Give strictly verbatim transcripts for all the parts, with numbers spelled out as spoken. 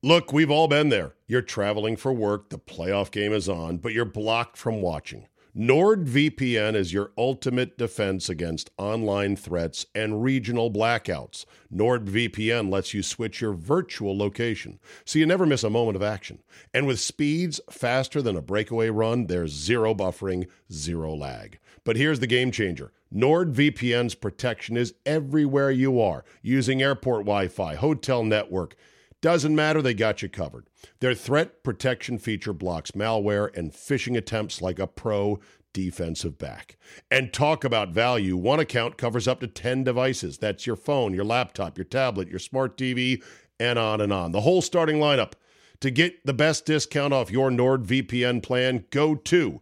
Look, we've all been there. You're traveling for work, the playoff game is on, but you're blocked from watching. NordVPN is your ultimate defense against online threats and regional blackouts. NordVPN lets you switch your virtual location, so you never miss a moment of action. And with speeds faster than a breakaway run, there's zero buffering, zero lag. But here's the game changer. NordVPN's protection is everywhere you are, using airport Wi-Fi, hotel network. Doesn't matter, they got you covered. Their threat protection feature blocks malware and phishing attempts like a pro defensive back. And talk about value. One account covers up to ten devices. That's your phone, your laptop, your tablet, your smart T V, and on and on. The whole starting lineup. To get the best discount off your NordVPN plan, go to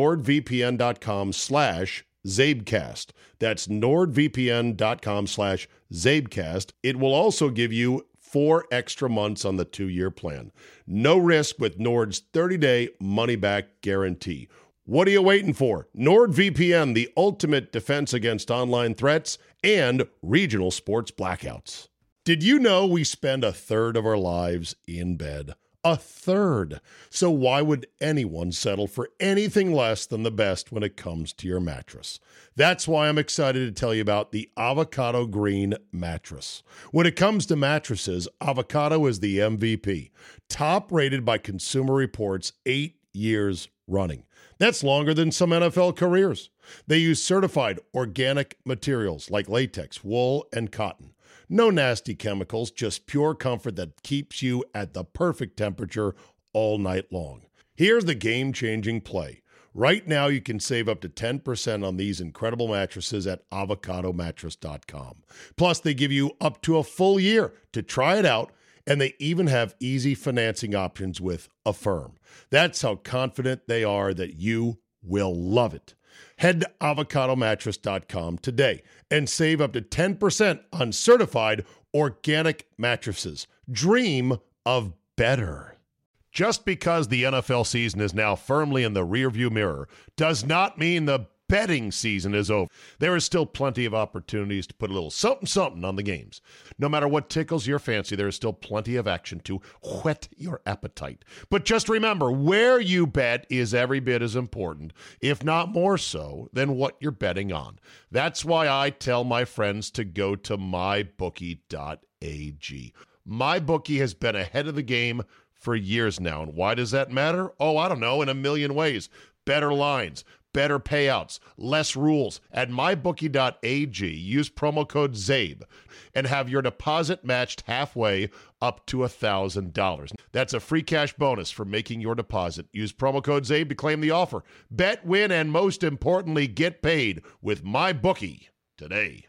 nordvpn.com slash Zabecast. That's nordvpn.com slash Zabecast. It will also give you four extra months on the two-year plan. No risk with Nord's thirty-day money-back guarantee. What are you waiting for? NordVPN, the ultimate defense against online threats and regional sports blackouts. Did you know we spend a third of our lives in bed? A third. So why would anyone settle for anything less than the best when it comes to your mattress? That's why I'm excited to tell you about the Avocado Green mattress. When it comes to mattresses, Avocado is the M V P. Top rated by Consumer Reports eight years running. That's longer than some N F L careers. They use certified organic materials like latex, wool, and cotton. No nasty chemicals, just pure comfort that keeps you at the perfect temperature all night long. Here's the game-changing play. Right now, you can save up to ten percent on these incredible mattresses at avocado mattress dot com. Plus, they give you up to a full year to try it out, and they even have easy financing options with Affirm. That's how confident they are that you will love it. Head to avocado mattress dot com today and save up to ten percent on certified organic mattresses. Dream of better. Just because the N F L season is now firmly in the rearview mirror does not mean the betting season is over. There is still plenty of opportunities to put a little something-something on the games. No matter what tickles your fancy, there is still plenty of action to whet your appetite. But just remember, where you bet is every bit as important, if not more so, than what you're betting on. That's why I tell my friends to go to my bookie dot a g. MyBookie has been ahead of the game for years now. And why does that matter? Oh, I don't know, in a million ways. Better lines, better payouts, less rules. At my bookie dot a g, use promo code ZABE and have your deposit matched halfway up to one thousand dollars. That's a free cash bonus for making your deposit. Use promo code ZABE to claim the offer. Bet, win, and most importantly, get paid with MyBookie today.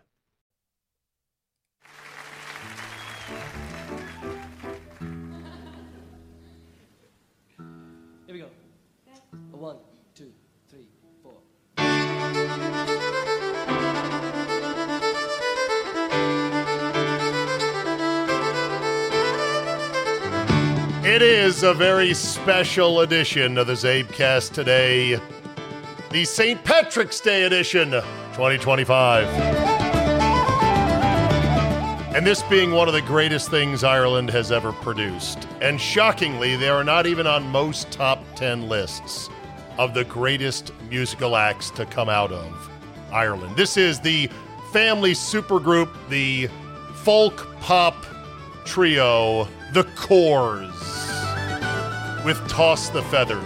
Here we go. One, two, three, four. It is a very special edition of the Zabecast today, the Saint Patrick's Day edition twenty twenty-five. And this being one of the greatest things Ireland has ever produced. And shockingly, they are not even on most top ten lists of the greatest musical acts to come out of Ireland. This is the family supergroup, the folk pop trio, the Corrs, with Toss the Feathers.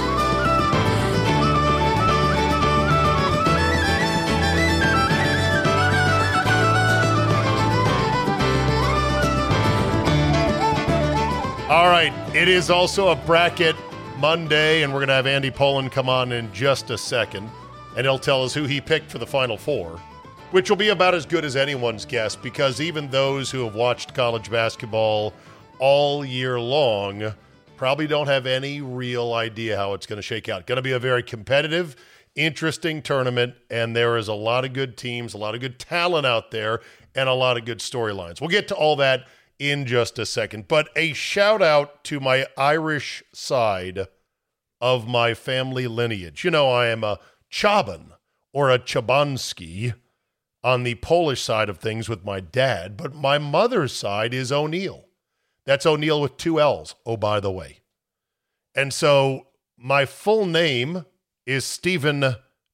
All right, it is also a bracket Monday, and we're going to have Andy Pollin come on in just a second, and he'll tell us who he picked for the Final Four, which will be about as good as anyone's guess, because even those who have watched college basketball all year long probably don't have any real idea how it's going to shake out. Going to be a very competitive, interesting tournament, and there is a lot of good teams, a lot of good talent out there, and a lot of good storylines. We'll get to all that in just a second. But a shout out to my Irish side of my family lineage. You know, I am a Chaban or a Chabanski on the Polish side of things with my dad, but my mother's side is O'Neill. That's O'Neill with two L's, oh, by the way. And so my full name is Stephen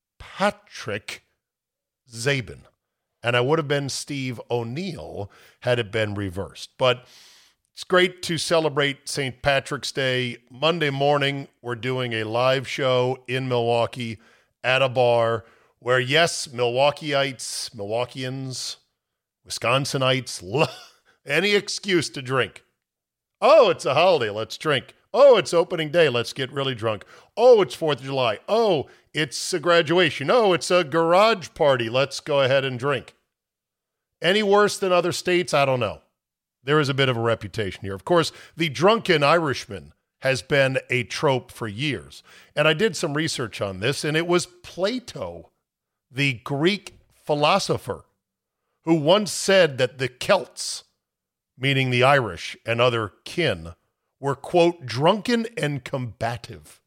Patrick Zabin. And I would have been Steve O'Neill had it been reversed. But it's great to celebrate Saint Patrick's Day. Monday morning, we're doing a live show in Milwaukee at a bar where, yes, Milwaukeeites, Milwaukeeans, Wisconsinites, any excuse to drink. Oh, it's a holiday. Let's drink. Oh, it's opening day. Let's get really drunk. Oh, it's fourth of July. Oh, it's a graduation. Oh, it's a garage party. Let's go ahead and drink. Any worse than other states? I don't know. There is a bit of a reputation here. Of course, the drunken Irishman has been a trope for years. And I did some research on this, and it was Plato, the Greek philosopher, who once said that the Celts, meaning the Irish and other kin, were, quote, drunken and combative.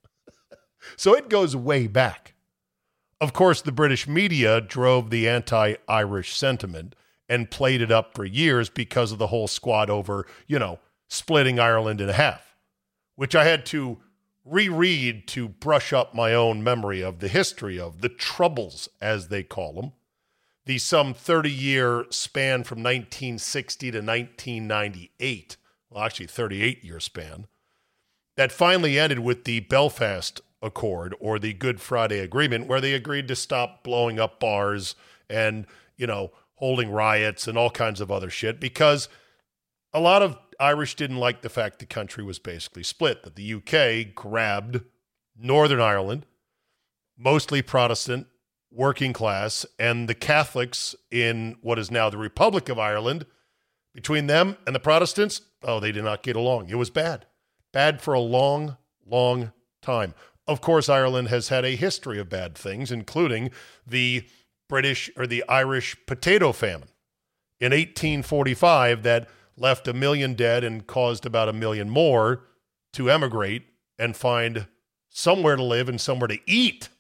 So it goes way back. Of course, the British media drove the anti-Irish sentiment and played it up for years because of the whole squad over, you know, splitting Ireland in half, which I had to reread to brush up my own memory of the history of the Troubles, as they call them, the some thirty-year span from nineteen sixty to nineteen ninety-eight, well, actually thirty-eight-year span, that finally ended with the Belfast Accord, or the Good Friday Agreement, where they agreed to stop blowing up bars and, you know, holding riots and all kinds of other shit, because a lot of Irish didn't like the fact the country was basically split, that the U K grabbed Northern Ireland, mostly Protestant, working class, and the Catholics in what is now the Republic of Ireland. Between them and the Protestants, oh, they did not get along. It was bad. Bad for a long, long time. Of course, Ireland has had a history of bad things, including the British or the Irish potato famine in eighteen forty-five that left a million dead and caused about a million more to emigrate and find somewhere to live and somewhere to eat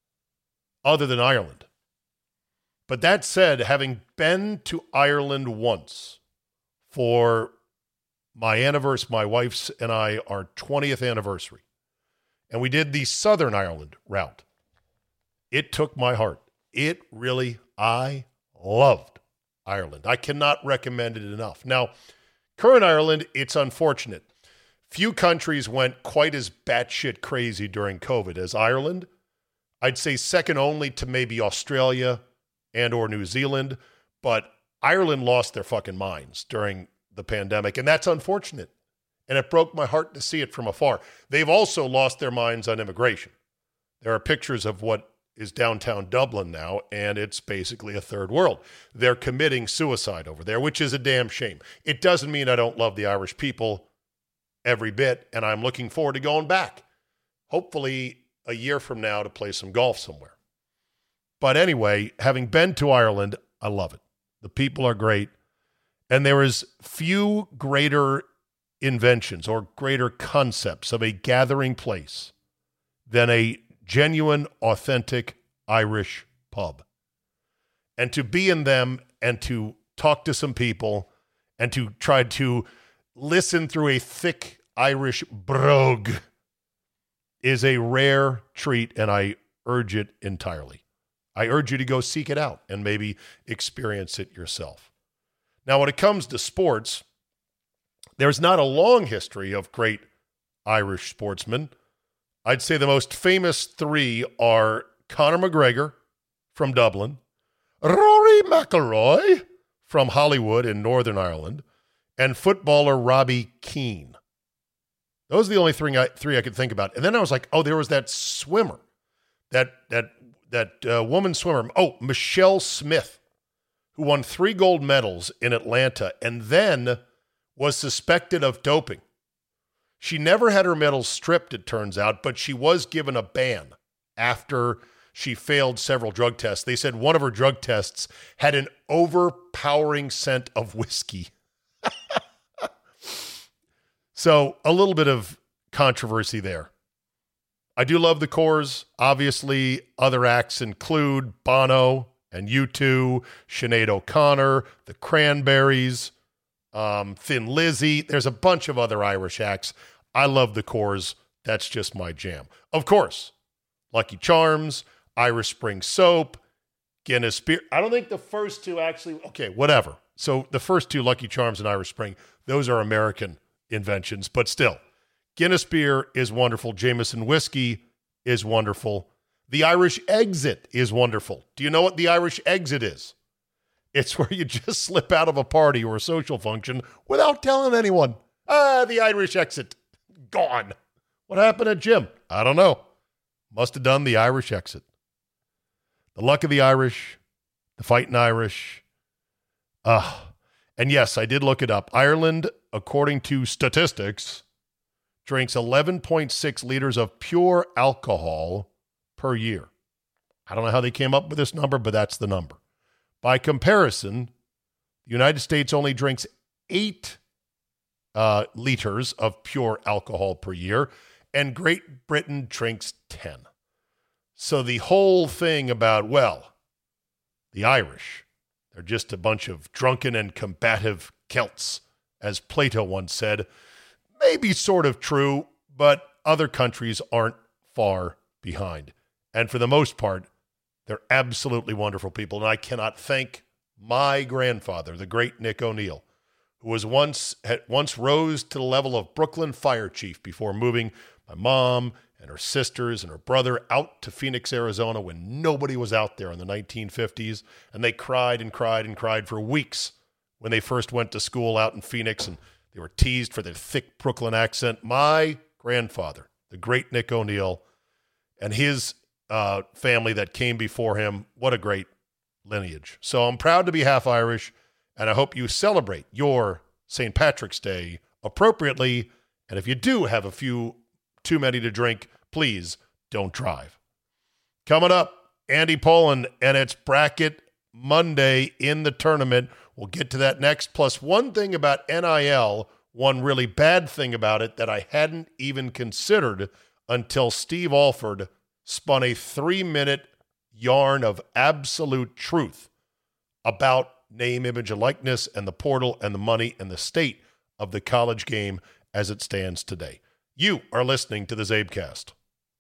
other than Ireland. But that said, having been to Ireland once for my anniversary, my wife's and I, our twentieth anniversary, and we did the Southern Ireland route, it took my heart. It really, I loved Ireland. I cannot recommend it enough. Now, current Ireland, it's unfortunate. Few countries went quite as batshit crazy during COVID as Ireland. I'd say second only to maybe Australia and or New Zealand, but Ireland lost their fucking minds during the pandemic, and that's unfortunate. And it broke my heart to see it from afar. They've also lost their minds on immigration. There are pictures of what is downtown Dublin now, and it's basically a third world. They're committing suicide over there, which is a damn shame. It doesn't mean I don't love the Irish people every bit, and I'm looking forward to going back, hopefully a year from now, to play some golf somewhere. But anyway, having been to Ireland, I love it. The people are great, and there is few greater inventions or greater concepts of a gathering place than a genuine, authentic Irish pub. And to be in them and to talk to some people and to try to listen through a thick Irish brogue is a rare treat, and I urge it entirely. I urge you to go seek it out and maybe experience it yourself. Now, when it comes to sports, there's not a long history of great Irish sportsmen. I'd say the most famous three are Conor McGregor from Dublin, Rory McIlroy from Hollywood in Northern Ireland, and footballer Robbie Keane. Those are the only three I, three I could think about. And then I was like, oh, there was that swimmer, that that that uh, woman swimmer, oh, Michelle Smith, who won three gold medals in Atlanta and then was suspected of doping. She never had her medals stripped, it turns out, but she was given a ban after she failed several drug tests. They said one of her drug tests had an overpowering scent of whiskey. So a little bit of controversy there. I do love the Corrs. Obviously, other acts include Bono and U two, Sinead O'Connor, the Cranberries, um, Thin Lizzy. There's a bunch of other Irish acts. I love the Coors. That's just my jam. Of course, Lucky Charms, Irish Spring Soap, Guinness Beer. I don't think the first two actually, okay, whatever. So the first two, Lucky Charms and Irish Spring, those are American inventions, but still, Guinness Beer is wonderful. Jameson Whiskey is wonderful. The Irish Exit is wonderful. Do you know what the Irish Exit is? It's where you just slip out of a party or a social function without telling anyone. Ah, the Irish Exit. Gone. What happened at Jim? I don't know. Must have done the Irish Exit. The luck of the Irish, the fighting Irish. Ah, uh, and yes, I did look it up. Ireland, according to statistics, drinks eleven point six liters of pure alcohol per year. I don't know how they came up with this number, but that's the number. By comparison, the United States only drinks eight uh, liters of pure alcohol per year, and Great Britain drinks ten. So the whole thing about, well, the Irish, they're just a bunch of drunken and combative Celts, as Plato once said, may be sort of true, but other countries aren't far behind. And for the most part, they're absolutely wonderful people. And I cannot thank my grandfather, the great Nick O'Neill, who was once had once rose to the level of Brooklyn fire chief before moving my mom and her sisters and her brother out to Phoenix, Arizona, when nobody was out there in the nineteen fifties. And they cried and cried and cried for weeks when they first went to school out in Phoenix, and they were teased for their thick Brooklyn accent. My grandfather, the great Nick O'Neill, and his uh, family that came before him, what a great lineage. So I'm proud to be half Irish, and I hope you celebrate your Saint Patrick's Day appropriately. And if you do have a few too many to drink, please don't drive. Coming up, Andy Pollin, and it's Bracket Monday in the tournament. We'll get to that next. Plus, one thing about N I L, one really bad thing about it that I hadn't even considered until Steve Alford spun a three-minute yarn of absolute truth about name, image, and likeness, and the portal, and the money, and the state of the college game as it stands today. You are listening to the Zabecast.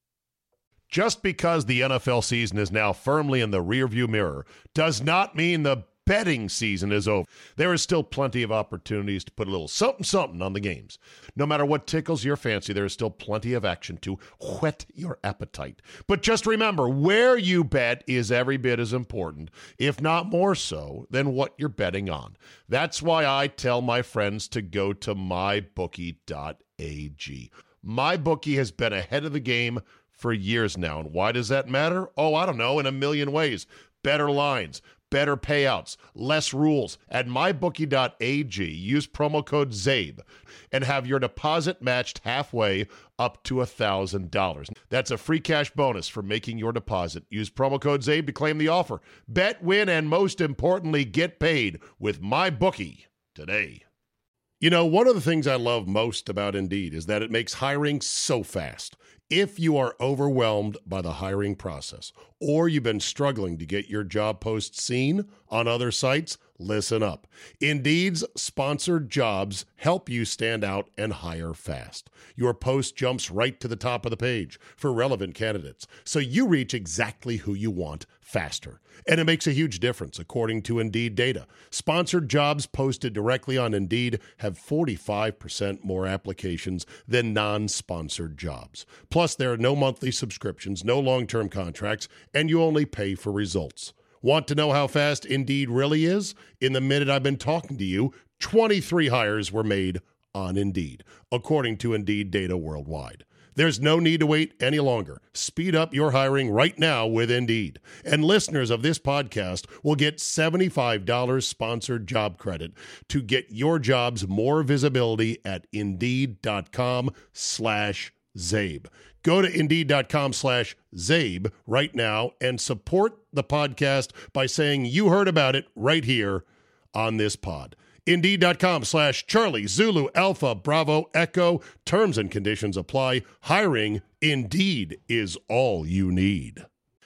Just because the N F L season is now firmly in the rearview mirror does not mean the betting season is over. There is still plenty of opportunities to put a little something-something on the games. No matter what tickles your fancy, there is still plenty of action to whet your appetite. But just remember, where you bet is every bit as important, if not more so, than what you're betting on. That's why I tell my friends to go to my bookie dot a g. MyBookie has been ahead of the game for years now. And why does that matter? Oh, I don't know, in a million ways. Better lines, better payouts, less rules. At my bookie dot a g, use promo code ZABE and have your deposit matched halfway up to one thousand dollars. That's a free cash bonus for making your deposit. Use promo code ZABE to claim the offer. Bet, win, and most importantly, get paid with MyBookie today. You know, one of the things I love most about Indeed is that it makes hiring so fast. If you are overwhelmed by the hiring process, or you've been struggling to get your job post seen on other sites, listen up. Indeed's sponsored jobs help you stand out and hire fast. Your post jumps right to the top of the page for relevant candidates, so you reach exactly who you want faster. And it makes a huge difference, according to Indeed data. Sponsored jobs posted directly on Indeed have forty-five percent more applications than non-sponsored jobs. Plus, there are no monthly subscriptions, no long-term contracts, and you only pay for results. Want to know how fast Indeed really is? In the minute I've been talking to you, twenty-three hires were made on Indeed, according to Indeed data worldwide. There's no need to wait any longer. Speed up your hiring right now with Indeed. And listeners of this podcast will get seventy-five dollars sponsored job credit to get your jobs more visibility at Indeed.com slash Zabe. Go to Indeed.com slash Zabe right now and support the podcast by saying you heard about it right here on this pod. Indeed.com slash Charlie Zulu Alpha Bravo Echo. Terms and conditions apply. Hiring Indeed is all you need.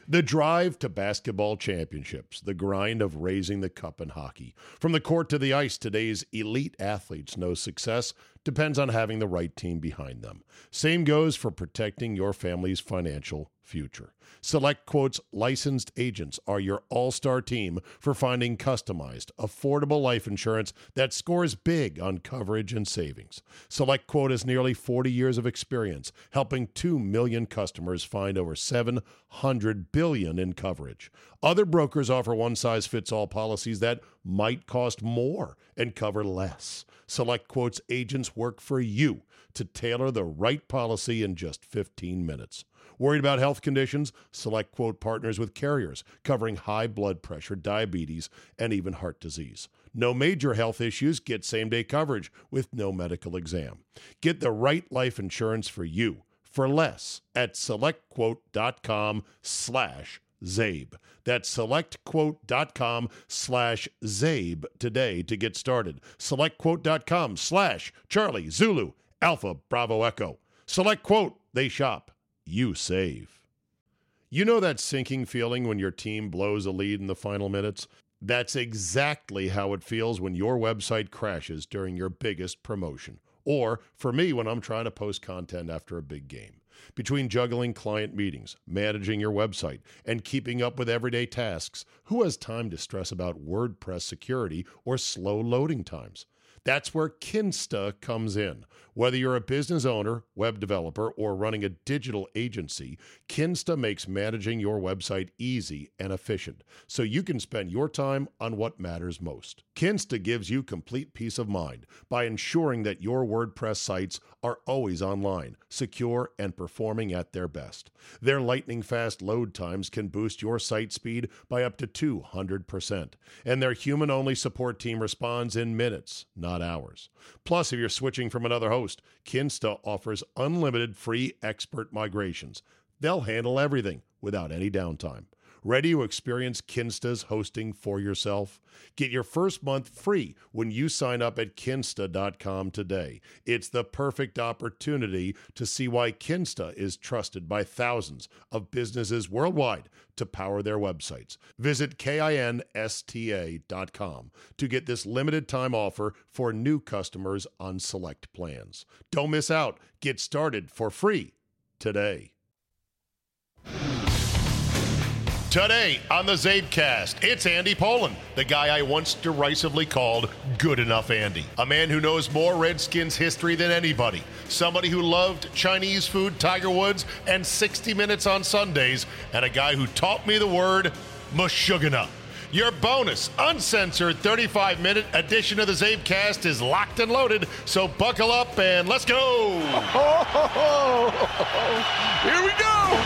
The drive to basketball championships, the grind of raising the cup in hockey. From the court to the ice, today's elite athletes know success depends on having the right team behind them. Same goes for protecting your family's financial future. SelectQuote's licensed agents are your all-star team for finding customized, affordable life insurance that scores big on coverage and savings. SelectQuote has nearly forty years of experience helping two million customers find over seven hundred billion dollars in coverage. Other brokers offer one-size-fits-all policies that might cost more and cover less. SelectQuote's agents work for you to tailor the right policy in just fifteen minutes. Worried about health conditions? SelectQuote partners with carriers covering high blood pressure, diabetes, and even heart disease. No major health issues? Get same-day coverage with no medical exam. Get the right life insurance for you for less at SelectQuote.com slash Zabe. That's SelectQuote.com slash Zabe today to get started. SelectQuote.com slash Charlie Zulu Alpha Bravo Echo. SelectQuote. They shop. You save. You know that sinking feeling when your team blows a lead in the final minutes? That's exactly how it feels when your website crashes during your biggest promotion. Or, for me, when I'm trying to post content after a big game. Between juggling client meetings, managing your website, and keeping up with everyday tasks, who has time to stress about WordPress security or slow loading times? That's where Kinsta comes in. Whether you're a business owner, web developer, or running a digital agency, Kinsta makes managing your website easy and efficient, so you can spend your time on what matters most. Kinsta gives you complete peace of mind by ensuring that your WordPress sites are always online, secure, and performing at their best. Their lightning-fast load times can boost your site speed by up to two hundred percent, and their human-only support team responds in minutes, not hours. Plus, if you're switching from another host, Kinsta offers unlimited free expert migrations. They'll handle everything without any downtime. Ready to experience Kinsta's hosting for yourself? Get your first month free when you sign up at Kinsta dot com today. It's the perfect opportunity to see why Kinsta is trusted by thousands of businesses worldwide to power their websites. Visit Kinsta dot com to get this limited time offer for new customers on select plans. Don't miss out. Get started for free today. Today on the Zabecast, it's Andy Pollin, the guy I once derisively called Good Enough Andy. A man who knows more Redskins history than anybody. Somebody who loved Chinese food, Tiger Woods, and sixty minutes on Sundays. And a guy who taught me the word Meshuggah. Your bonus, uncensored thirty-five minute edition of the Zabecast is locked and loaded, so buckle up and let's go! Here we go!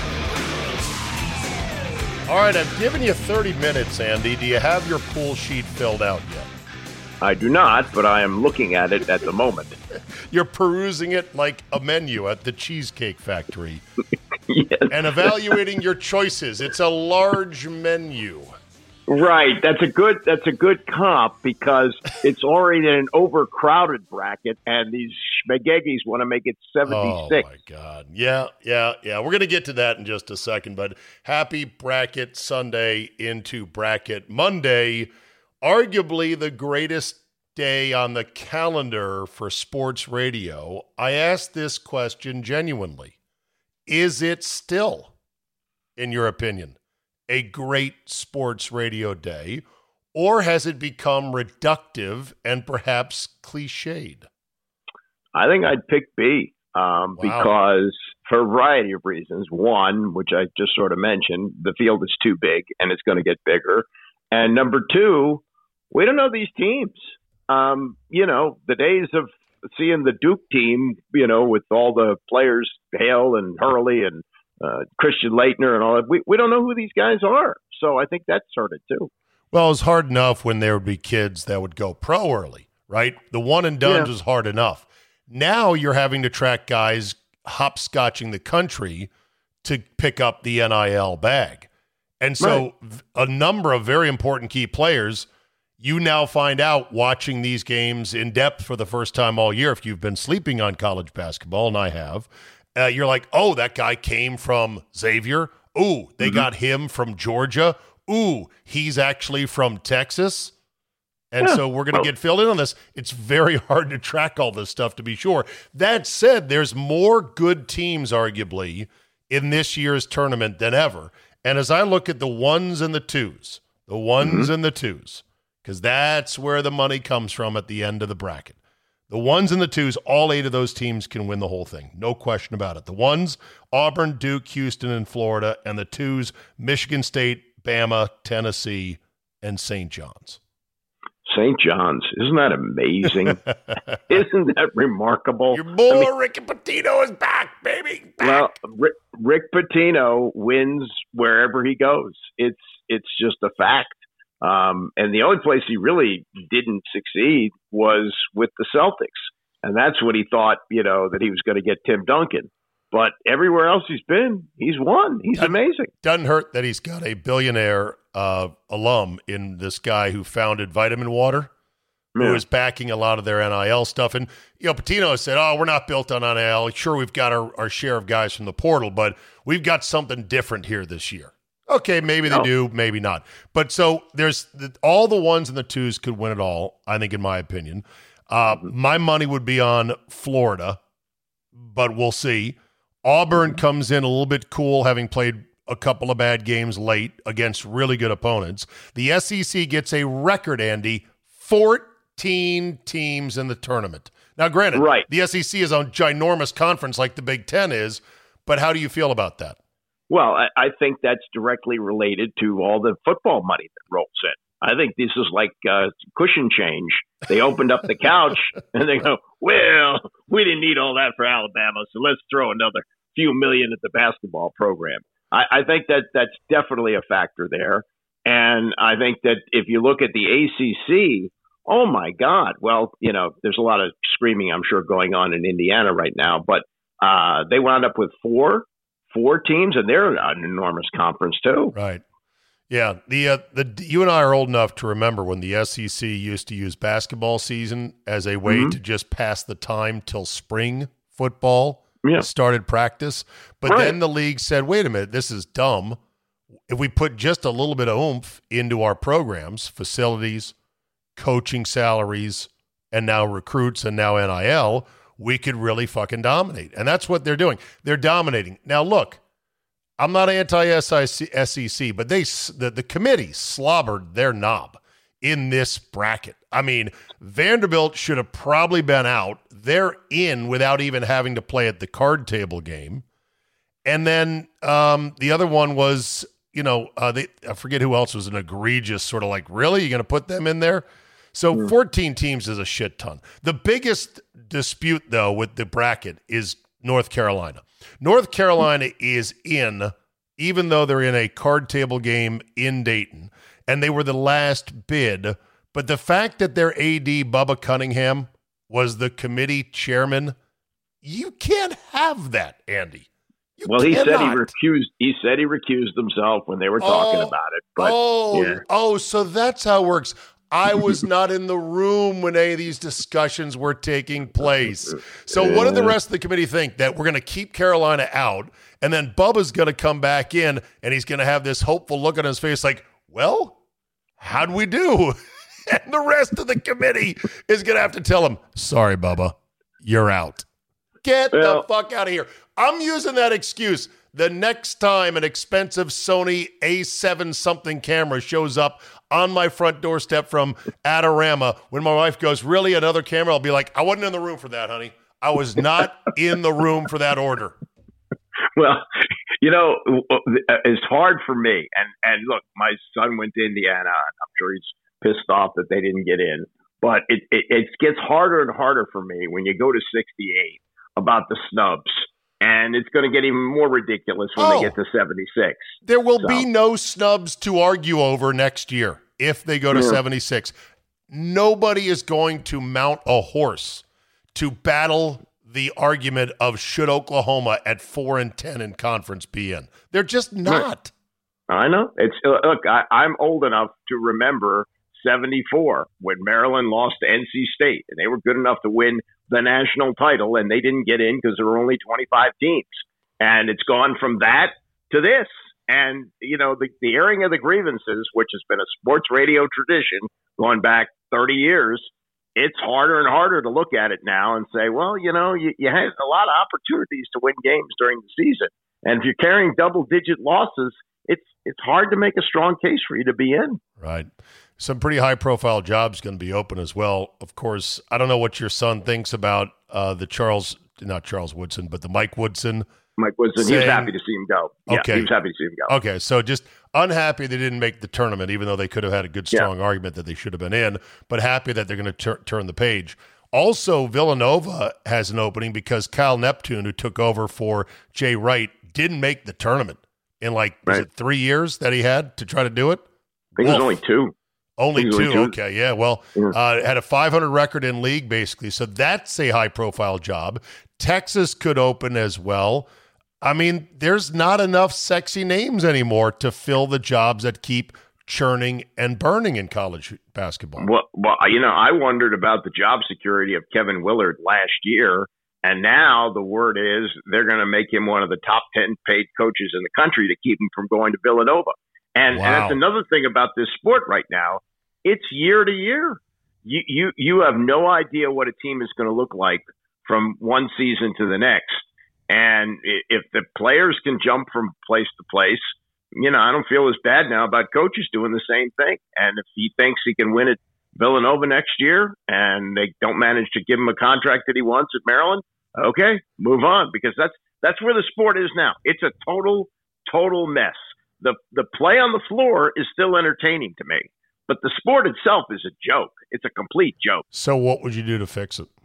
All right, I've given you thirty minutes, Andy. Do you have your pool sheet filled out yet? I do not, but I am looking at it at the moment. You're perusing it like a menu at the Cheesecake Factory. Yes. And evaluating your choices. It's a large menu. Right. That's a good that's a good comp because it's already in an overcrowded bracket, and these schmegeggies want to make it seventy-six. Oh, my God. Yeah, yeah, yeah. We're going to get to that in just a second, but happy Bracket Sunday into Bracket Monday, arguably the greatest day on the calendar for sports radio. I ask this question genuinely. Is it still, in your opinion, a great sports radio day, or has it become reductive and perhaps cliched? I think I'd pick B um, wow. because for a variety of reasons. One, which I just sort of mentioned, the field is too big and it's going to get bigger. And number two, we don't know these teams. Um, you know, the days of seeing the Duke team, you know, with all the players, Hale and Hurley and Uh, Christian Laettner and all that. We we don't know who these guys are. So I think that's sort of too. Well, it was hard enough when there would be kids that would go pro early, right? The one and done Yeah. was hard enough. Now you're having to track guys hopscotching the country to pick up the N I L bag. And so Right. a number of very important key players, you now find out watching these games in depth for the first time all year, if you've been sleeping on college basketball, and I have, Uh, you're like, oh, that guy came from Xavier. Ooh, they Mm-hmm. got him from Georgia. Ooh, he's actually from Texas. And Yeah, so we're going to well- get filled in on this. It's very hard to track all this stuff, to be sure. That said, there's more good teams, arguably, in this year's tournament than ever. And as I look at the ones and the twos, the ones Mm-hmm. and the twos, because that's where the money comes from at the end of the bracket. The ones and the twos, all eight of those teams can win the whole thing. No question about it. The ones, Auburn, Duke, Houston, and Florida. And the twos, Michigan State, Bama, Tennessee, and Saint John's. Saint John's. Isn't that amazing? Isn't that remarkable? Your boy I mean, Ricky Pitino is back, baby. Back. well, Rick, Rick Pitino wins wherever he goes. It's it's just a fact. Um, and the only place he really didn't succeed was with the Celtics. And that's what he thought, you know, that he was going to get Tim Duncan. But everywhere else he's been, he's won. He's Doesn't- amazing. Doesn't hurt that he's got a billionaire uh, alum in this guy who founded Vitamin Water, who Yeah. is backing a lot of their N I L stuff. And, you know, Patino has said, oh, we're not built on N I L. Sure, we've got our, our share of guys from the portal, but we've got something different here this year. Okay, maybe they No. do, maybe not. But so there's the, all the ones and the twos could win it all, I think, in my opinion. Uh, my money would be on Florida, but we'll see. Auburn comes in a little bit cool, having played a couple of bad games late against really good opponents. The S E C gets a record, Andy, fourteen teams in the tournament. Now, granted, Right. the S E C is a ginormous conference like the Big Ten is, but how do you feel about that? Well, I, I think that's directly related to all the football money that rolls in. I think this is like uh, cushion change. They opened up the couch and they go, well, we didn't need all that for Alabama, so let's throw another few million at the basketball program. I, I think that that's definitely a factor there. And I think that if you look at the A C C, oh, my God. Well, you know, there's a lot of screaming, I'm sure, going on in Indiana right now. But uh, they wound up with four, four teams, and they're an enormous conference, too. Right. Yeah, the uh, the you and I are old enough to remember when the S E C used to use basketball season as a way Mhm. to just pass the time till spring football Yeah. started practice. But Right. then the league said, wait a minute, this is dumb. If we put just a little bit of oomph into our programs, facilities, coaching salaries, and now recruits and now N I L, we could really fucking dominate. And that's what they're doing. They're dominating. Now, look, I'm not anti-S E C, but they the, the committee slobbered their knob in this bracket. I mean, Vanderbilt should have probably been out. They're in without even having to play at the card table game. And then um, the other one was, you know, uh, they, I forget who else was an egregious sort of like, really? You're going to put them in there? So fourteen teams is a shit ton. The biggest dispute, though, with the bracket is North Carolina. North Carolina is in, even though they're in a card table game in Dayton, and they were the last bid. But the fact that their A D, Bubba Cunningham, was the committee chairman, you can't have that, Andy. You Well, he said he cannot. recused. He said he recused himself when they were talking Oh, about it. But oh, yeah. oh, so that's how it works. I was not in the room when any of these discussions were taking place. So what did the rest of the committee think? That we're going to keep Carolina out, and then Bubba's going to come back in, and he's going to have this hopeful look on his face like, well, how'd we do? And the rest of the committee is going to have to tell him, sorry, Bubba, you're out. Get Well- the fuck out of here. I'm using that excuse. The next time an expensive Sony A seven something camera shows up on my front doorstep from Adorama, when my wife goes, really, another camera? I'll be like, I wasn't in the room for that, honey. I was not in the room for that order. Well, you know, it's hard for me. And and look, my son went to Indiana. And I'm sure he's pissed off that they didn't get in. But it, it it gets harder and harder for me when you go to sixty-eight about the snubs. And it's going to get even more ridiculous when Oh. they get to seventy-six. There will So- be no snubs to argue over next year if they go to Yeah. seventy-six. Nobody is going to mount a horse to battle the argument of should Oklahoma at four and ten in conference be in. They're just not. I know. It's uh, look. I, I'm old enough to remember seventy-four when Maryland lost to N C State, and they were good enough to win the national title, and they didn't get in because there were only twenty-five teams. And it's gone from that to this. And, you know, the, the airing of the grievances, which has been a sports radio tradition going back thirty years, it's harder and harder to look at it now and say, well, you know, you, you had a lot of opportunities to win games during the season. And if you're carrying double-digit losses, it's it's hard to make a strong case for you to be in. Right. Some pretty high-profile jobs going to be open as well. Of course, I don't know what your son thinks about uh, the Charles, not Charles Woodson, but the Mike Woodson. Mike Woodson, saying, he was happy to see him go. Yeah, okay. he was happy to see him go. Okay, so just unhappy they didn't make the tournament, even though they could have had a good, strong yeah. argument that they should have been in, but happy that they're going to tur- turn the page. Also, Villanova has an opening because Cal Neptune, who took over for Jay Wright, didn't make the tournament in like was right. it three years that he had to try to do it? I think Wolf. It was only two. Only two. only two. Okay, yeah. Well, yeah. Uh, had a five hundred record in league, basically. So that's a high-profile job. Texas could open as well. I mean, there's not enough sexy names anymore to fill the jobs that keep churning and burning in college basketball. Well, well, you know, I wondered about the job security of Kevin Willard last year, and now the word is they're going to make him one of the top ten paid coaches in the country to keep him from going to Villanova. And, wow. and that's another thing about this sport right now. It's year to year. You you you have no idea what a team is going to look like from one season to the next. And if the players can jump from place to place, you know, I don't feel as bad now about coaches doing the same thing. And if he thinks he can win at Villanova next year and they don't manage to give him a contract that he wants at Maryland, okay, move on, because that's that's where the sport is now. It's a total, total mess. The the play on the floor is still entertaining to me, but the sport itself is a joke. It's a complete joke. So what would you do to fix it?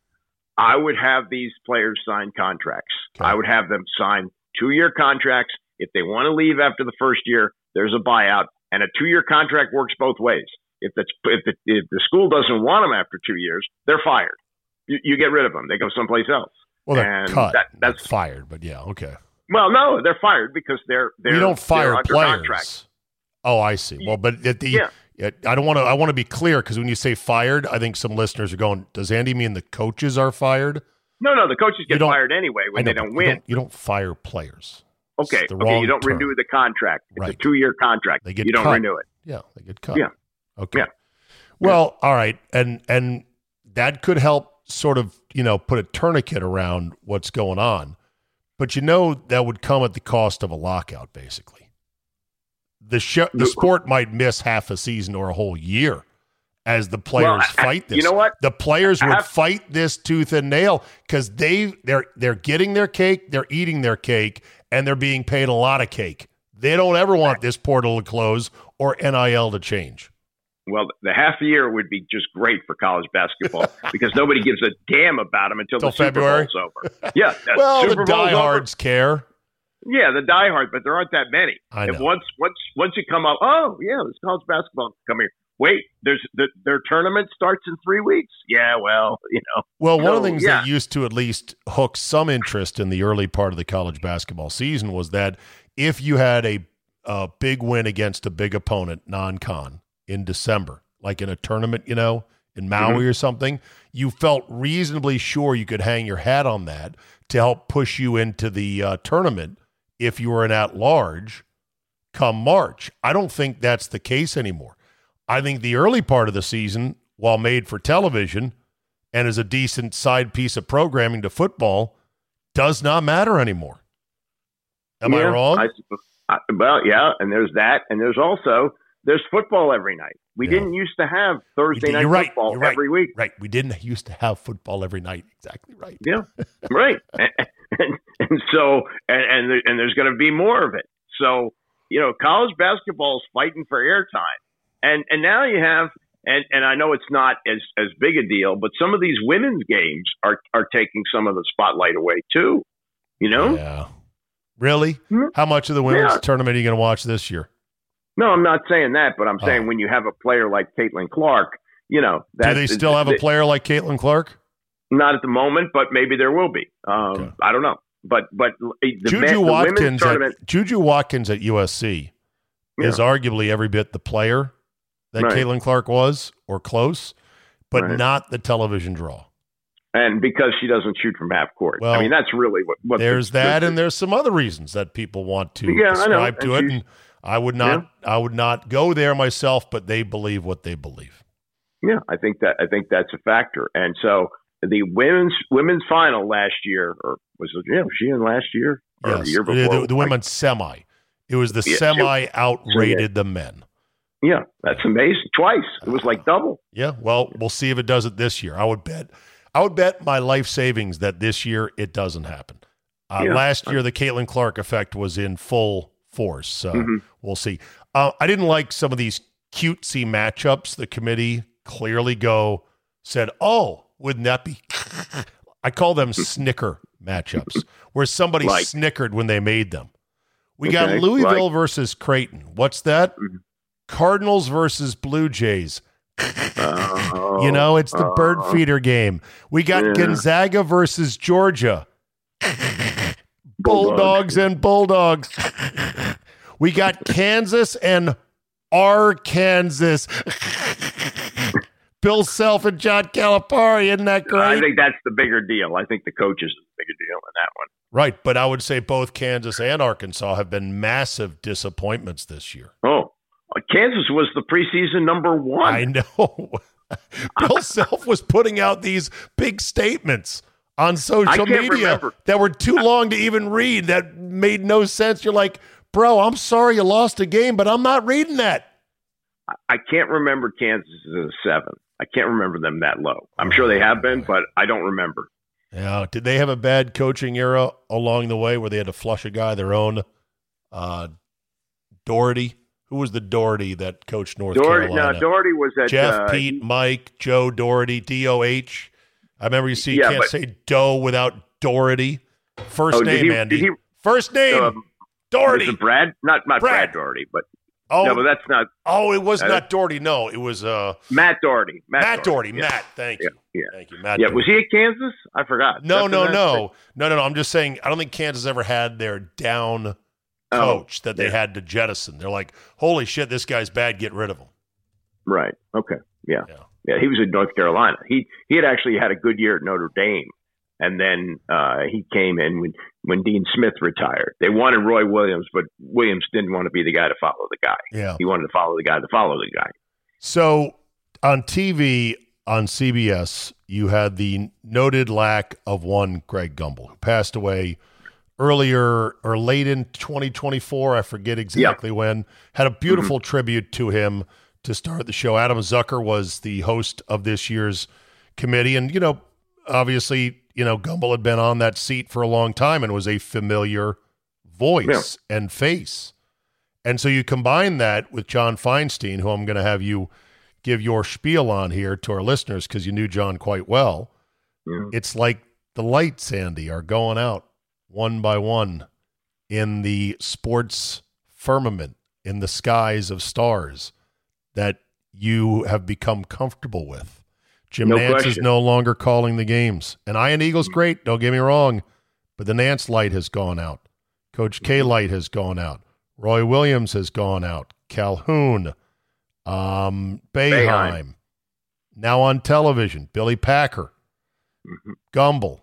I would have these players sign contracts. Okay. I would have them sign two-year contracts. If they want to leave after the first year, there's a buyout, and a two-year contract works both ways. If the, if the, if the school doesn't want them after two years, they're fired. You, you get rid of them. They go someplace else. Well, they're and cut. That, that's not fired, but yeah, okay. Well, no, they're fired because they're they're you don't fire under players. Contract. Oh, I see. Well, but at the yeah. I don't want to. I want to be clear because when you say fired, I think some listeners are going, "Does Andy mean the coaches are fired?" No, no, the coaches get fired anyway when know, they don't win. You don't, you don't fire players. Okay, okay, you don't term. renew the contract. It's right. a two-year contract. They get you don't cut. renew it. Yeah, they get cut. Yeah. Okay. Yeah. Well, all right, and and that could help sort of you know put a tourniquet around what's going on, but you know that would come at the cost of a lockout, basically. The sh- the sport might miss half a season or a whole year as the players well, I, fight this. You know what? The players would have, fight this tooth and nail because they they're they're getting their cake, they're eating their cake, and they're being paid a lot of cake. They don't ever want this portal to close or N I L to change. Well, the half a year would be just great for college basketball because nobody gives a damn about them until, until the February? Super Bowl's over. Yeah. well, Super the diehards care. Yeah, the diehards, but there aren't that many. I know. If once once once you come up, oh yeah, there's college basketball. Come here. Wait, there's the, their tournament starts in three weeks. Yeah, well, you know. Well, one so, of the things yeah. that used to at least hook some interest in the early part of the college basketball season was that if you had a, a big win against a big opponent, non-con, in December, like in a tournament, you know, in Maui mm-hmm. or something, you felt reasonably sure you could hang your hat on that to help push you into the uh, tournament if you were an at-large come March. I don't think that's the case anymore. I think the early part of the season, while made for television and is a decent side piece of programming to football, does not matter anymore. Am yeah, I wrong? I, I, well, yeah, and there's that, and there's also there's football every night. We yeah. didn't used to have Thursday night right. football right. every week. Right, we didn't used to have football every night. Exactly right. Yeah, right. and, and, and so, and and, there, and there's going to be more of it. So, you know, college basketball is fighting for airtime. And and now you have, and, and I know it's not as, as big a deal, but some of these women's games are, are taking some of the spotlight away too, you know? Yeah. Really? Mm-hmm. How much of the women's yeah. tournament are you going to watch this year? No, I'm not saying that, but I'm saying oh. when you have a player like Caitlin Clark, you know. Do they still have a player like Caitlin Clark? Not at the moment, but maybe there will be. Um, okay. I don't know. But but the, Juju, man, the Watkins women's tournament. At, Juju Watkins at U S C yeah. is arguably every bit the player that right. Caitlin Clark was, or close, but right. not the television draw. And because she doesn't shoot from half court. Well, I mean, that's really what, what there's the, that, the, and there's some other reasons that people want to yeah, ascribe to and it. And I would not, yeah. I would not go there myself, but they believe what they believe. Yeah, I think that I think that's a factor. And so the women's women's final last year, or was it? Yeah, was she in last year or yes, the year before? The, the, the women's semi. It was the yeah, semi outrated so, yeah. the men. Yeah, that's amazing. Twice. It was like double. Yeah, well, we'll see if it does it this year. I would bet I would bet my life savings that this year it doesn't happen. Uh, yeah. Last year, the Caitlin Clark effect was in full force, so mm-hmm. we'll see. Uh, I didn't like some of these cutesy matchups. The committee clearly go said, oh, wouldn't that be? I call them snicker matchups, where somebody like, snickered when they made them. We okay, got Louisville like, versus Creighton. What's that? Mm-hmm. Cardinals versus Blue Jays. Uh, you know, it's the uh, bird feeder game. We got yeah. Gonzaga versus Georgia. Bulldogs and Bulldogs. We got Kansas and Arkansas. Bill Self and John Calipari, isn't that great? I think that's the bigger deal. I think the coaches are the bigger deal in that one. Right, but I would say both Kansas and Arkansas have been massive disappointments this year. Oh, Kansas was the preseason number one. I know. Bill Self was putting out these big statements on social media remember. that were too long to even read, that made no sense. You're like, bro, I'm sorry you lost a game, but I'm not reading that. I can't remember Kansas as a seven. I can't remember them that low. I'm sure they have been, but I don't remember. Yeah. Did they have a bad coaching era along the way where they had to flush a guy their own? Uh, Doherty? Who was the Doherty that coached North Doherty, Carolina? No, Doherty was at Jeff, uh, Pete, he, Mike, Joe Doherty, D O H. I remember you see you yeah, can't but, say Doe without Doherty. First oh, name, he, Andy. He, First name, um, Doherty. Was it Brad? Not, not Brad. Brad Doherty, but oh, no, but that's not. Oh, it was uh, not Doherty. No, it was uh, Matt Doherty. Matt, Matt Doherty. Doherty. Yeah. Matt, thank you. Yeah, yeah. Thank you, Matt. Yeah, Doherty. was he at Kansas? I forgot. No, That's no, the no, thing. no, no, no. I'm just saying. I don't think Kansas ever had their down coach oh, that they yeah. had to jettison. They're like, holy shit, this guy's bad. Get rid of him. Right. Okay. Yeah. Yeah. Yeah. He was in North Carolina. He he had actually had a good year at Notre Dame, and then uh, he came in when when Dean Smith retired. They wanted Roy Williams, but Williams didn't want to be the guy to follow the guy. Yeah. He wanted to follow the guy to follow the guy. So on T V on C B S, you had the noted lack of one Greg Gumbel, who passed away earlier or late in twenty twenty-four. I forget exactly yep. when. Had a beautiful mm-hmm. tribute to him to start the show. Adam Zucker was the host of this year's committee. And, you know, obviously, you know, Gumbel had been on that seat for a long time and was a familiar voice yeah. and face. And so you combine that with John Feinstein, who I'm going to have you give your spiel on here to our listeners because you knew John quite well. Yeah. It's like the lights, Andy, are going out one by one in the sports firmament, in the skies of stars that you have become comfortable with. Jim no Nance question. is no longer calling the games. And Ian Eagle's great, don't get me wrong, but the Nance light has gone out. Coach K light has gone out. Roy Williams has gone out. Calhoun, um, Boeheim. Boeheim. Now on television, Billy Packer, mm-hmm. Gumbel,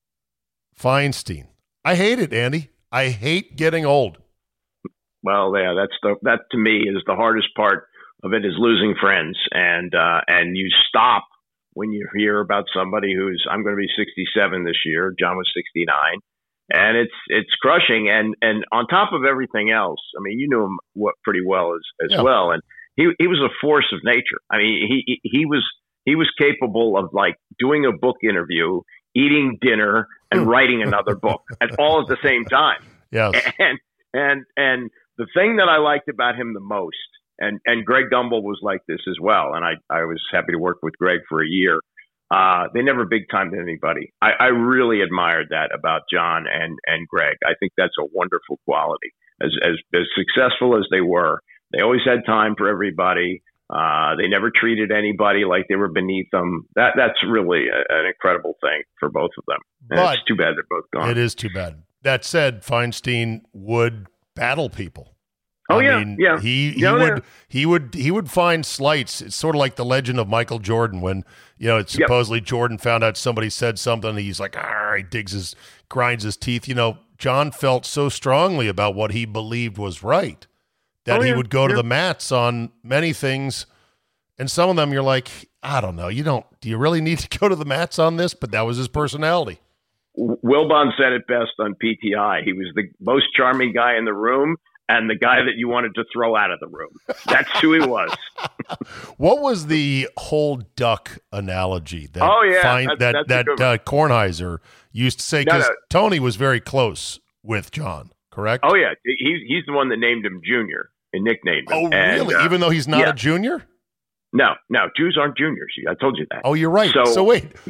Feinstein. I hate it, Andy. I hate getting old. Well, yeah, that's the that to me is the hardest part of it, is losing friends, and uh, and you stop when you hear about somebody who's I'm going to be sixty-seven this year. John was sixty-nine, and it's it's crushing. And and on top of everything else, I mean, you knew him what, pretty well as as yeah. well, and he he was a force of nature. I mean, he he was he was capable of like doing a book interview, eating dinner, and writing another book at all at the same time. Yes. And and and the thing that I liked about him the most, and and Greg Gumbel was like this as well, and I I was happy to work with Greg for a year. Uh, they never big timed anybody. I, I really admired that about John and and Greg. I think that's a wonderful quality. As as as successful as they were, they always had time for everybody. Uh, they never treated anybody like they were beneath them. That that's really a, an incredible thing for both of them. And but it's too bad they're both gone. It is too bad. That said, Feinstein would battle people. Oh I yeah, mean, yeah. He he Yeah, would yeah. he would he would find slights. It's sort of like the legend of Michael Jordan when you know it's Yep. supposedly Jordan found out somebody said something. And he's like, ah, he digs his grinds his teeth. You know, John felt so strongly about what he believed was right that Oh, he yeah, would go to yeah. the mats on many things, and some of them you're like, I don't know, you don't. Do you really need to go to the mats on this? But that was his personality. Wilbon said it best on P T I. He was the most charming guy in the room and the guy that you wanted to throw out of the room. That's who he was. What was the whole duck analogy that Oh, yeah, find, that's- that that's a that good uh, Kornheiser used to say? No, Because no. Tony was very close with John, correct? Oh, yeah. He, he's the one that named him Junior and nicknamed him. Oh, And, really? uh, Even though he's not yeah. a junior? No, no. Jews aren't juniors. I told you that. Oh, you're right. So, So- wait, yeah.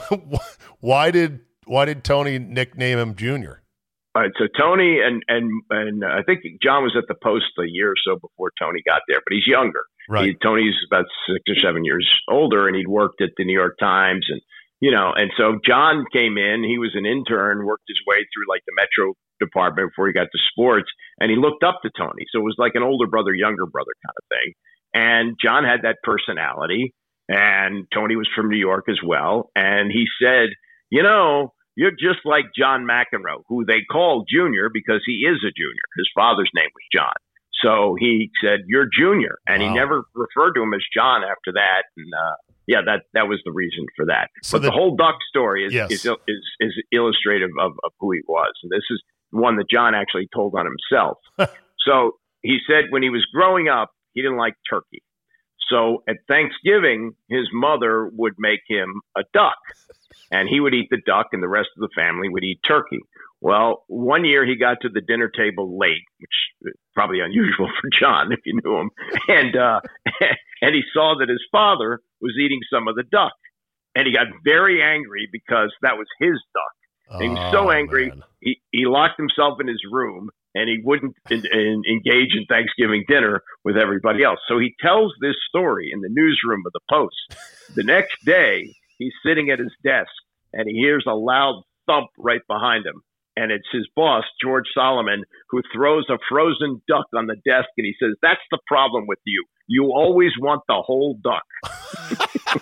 why did why did Tony nickname him Junior? All right, so Tony and and and I think John was at the Post a year or so before Tony got there, but he's younger. Right. He, Tony's about six or seven years older, and he'd worked at the New York Times, and you know, and so John came in. He was an intern, worked his way through like the Metro department before he got to sports, and he looked up to Tony. So it was like an older brother, younger brother kind of thing. And John had that personality, and Tony was from New York as well. And he said, you know, you're just like John McEnroe, who they called Junior because he is a junior. His father's name was John. So he said, you're Junior. And Wow. he never referred to him as John after that. And uh, yeah, that that was the reason for that. So but the- the, whole Duck story is, Yes. is, is, is illustrative of, of who he was. And this is one that John actually told on himself. So he said when he was growing up, he didn't like turkey. So at Thanksgiving, his mother would make him a duck, and he would eat the duck, and the rest of the family would eat turkey. Well, one year he got to the dinner table late, which is probably unusual for John if you knew him, and uh, and he saw that his father was eating some of the duck, and he got very angry because that was his duck. And he was so Oh, angry, man. he, he locked himself in his room, and he wouldn't in, in, engage in Thanksgiving dinner with everybody else. So he tells this story in the newsroom of the Post. The next day, he's sitting at his desk, and he hears a loud thump right behind him. And it's his boss, George Solomon, who throws a frozen duck on the desk, and he says, that's the problem with you. You always want the whole duck.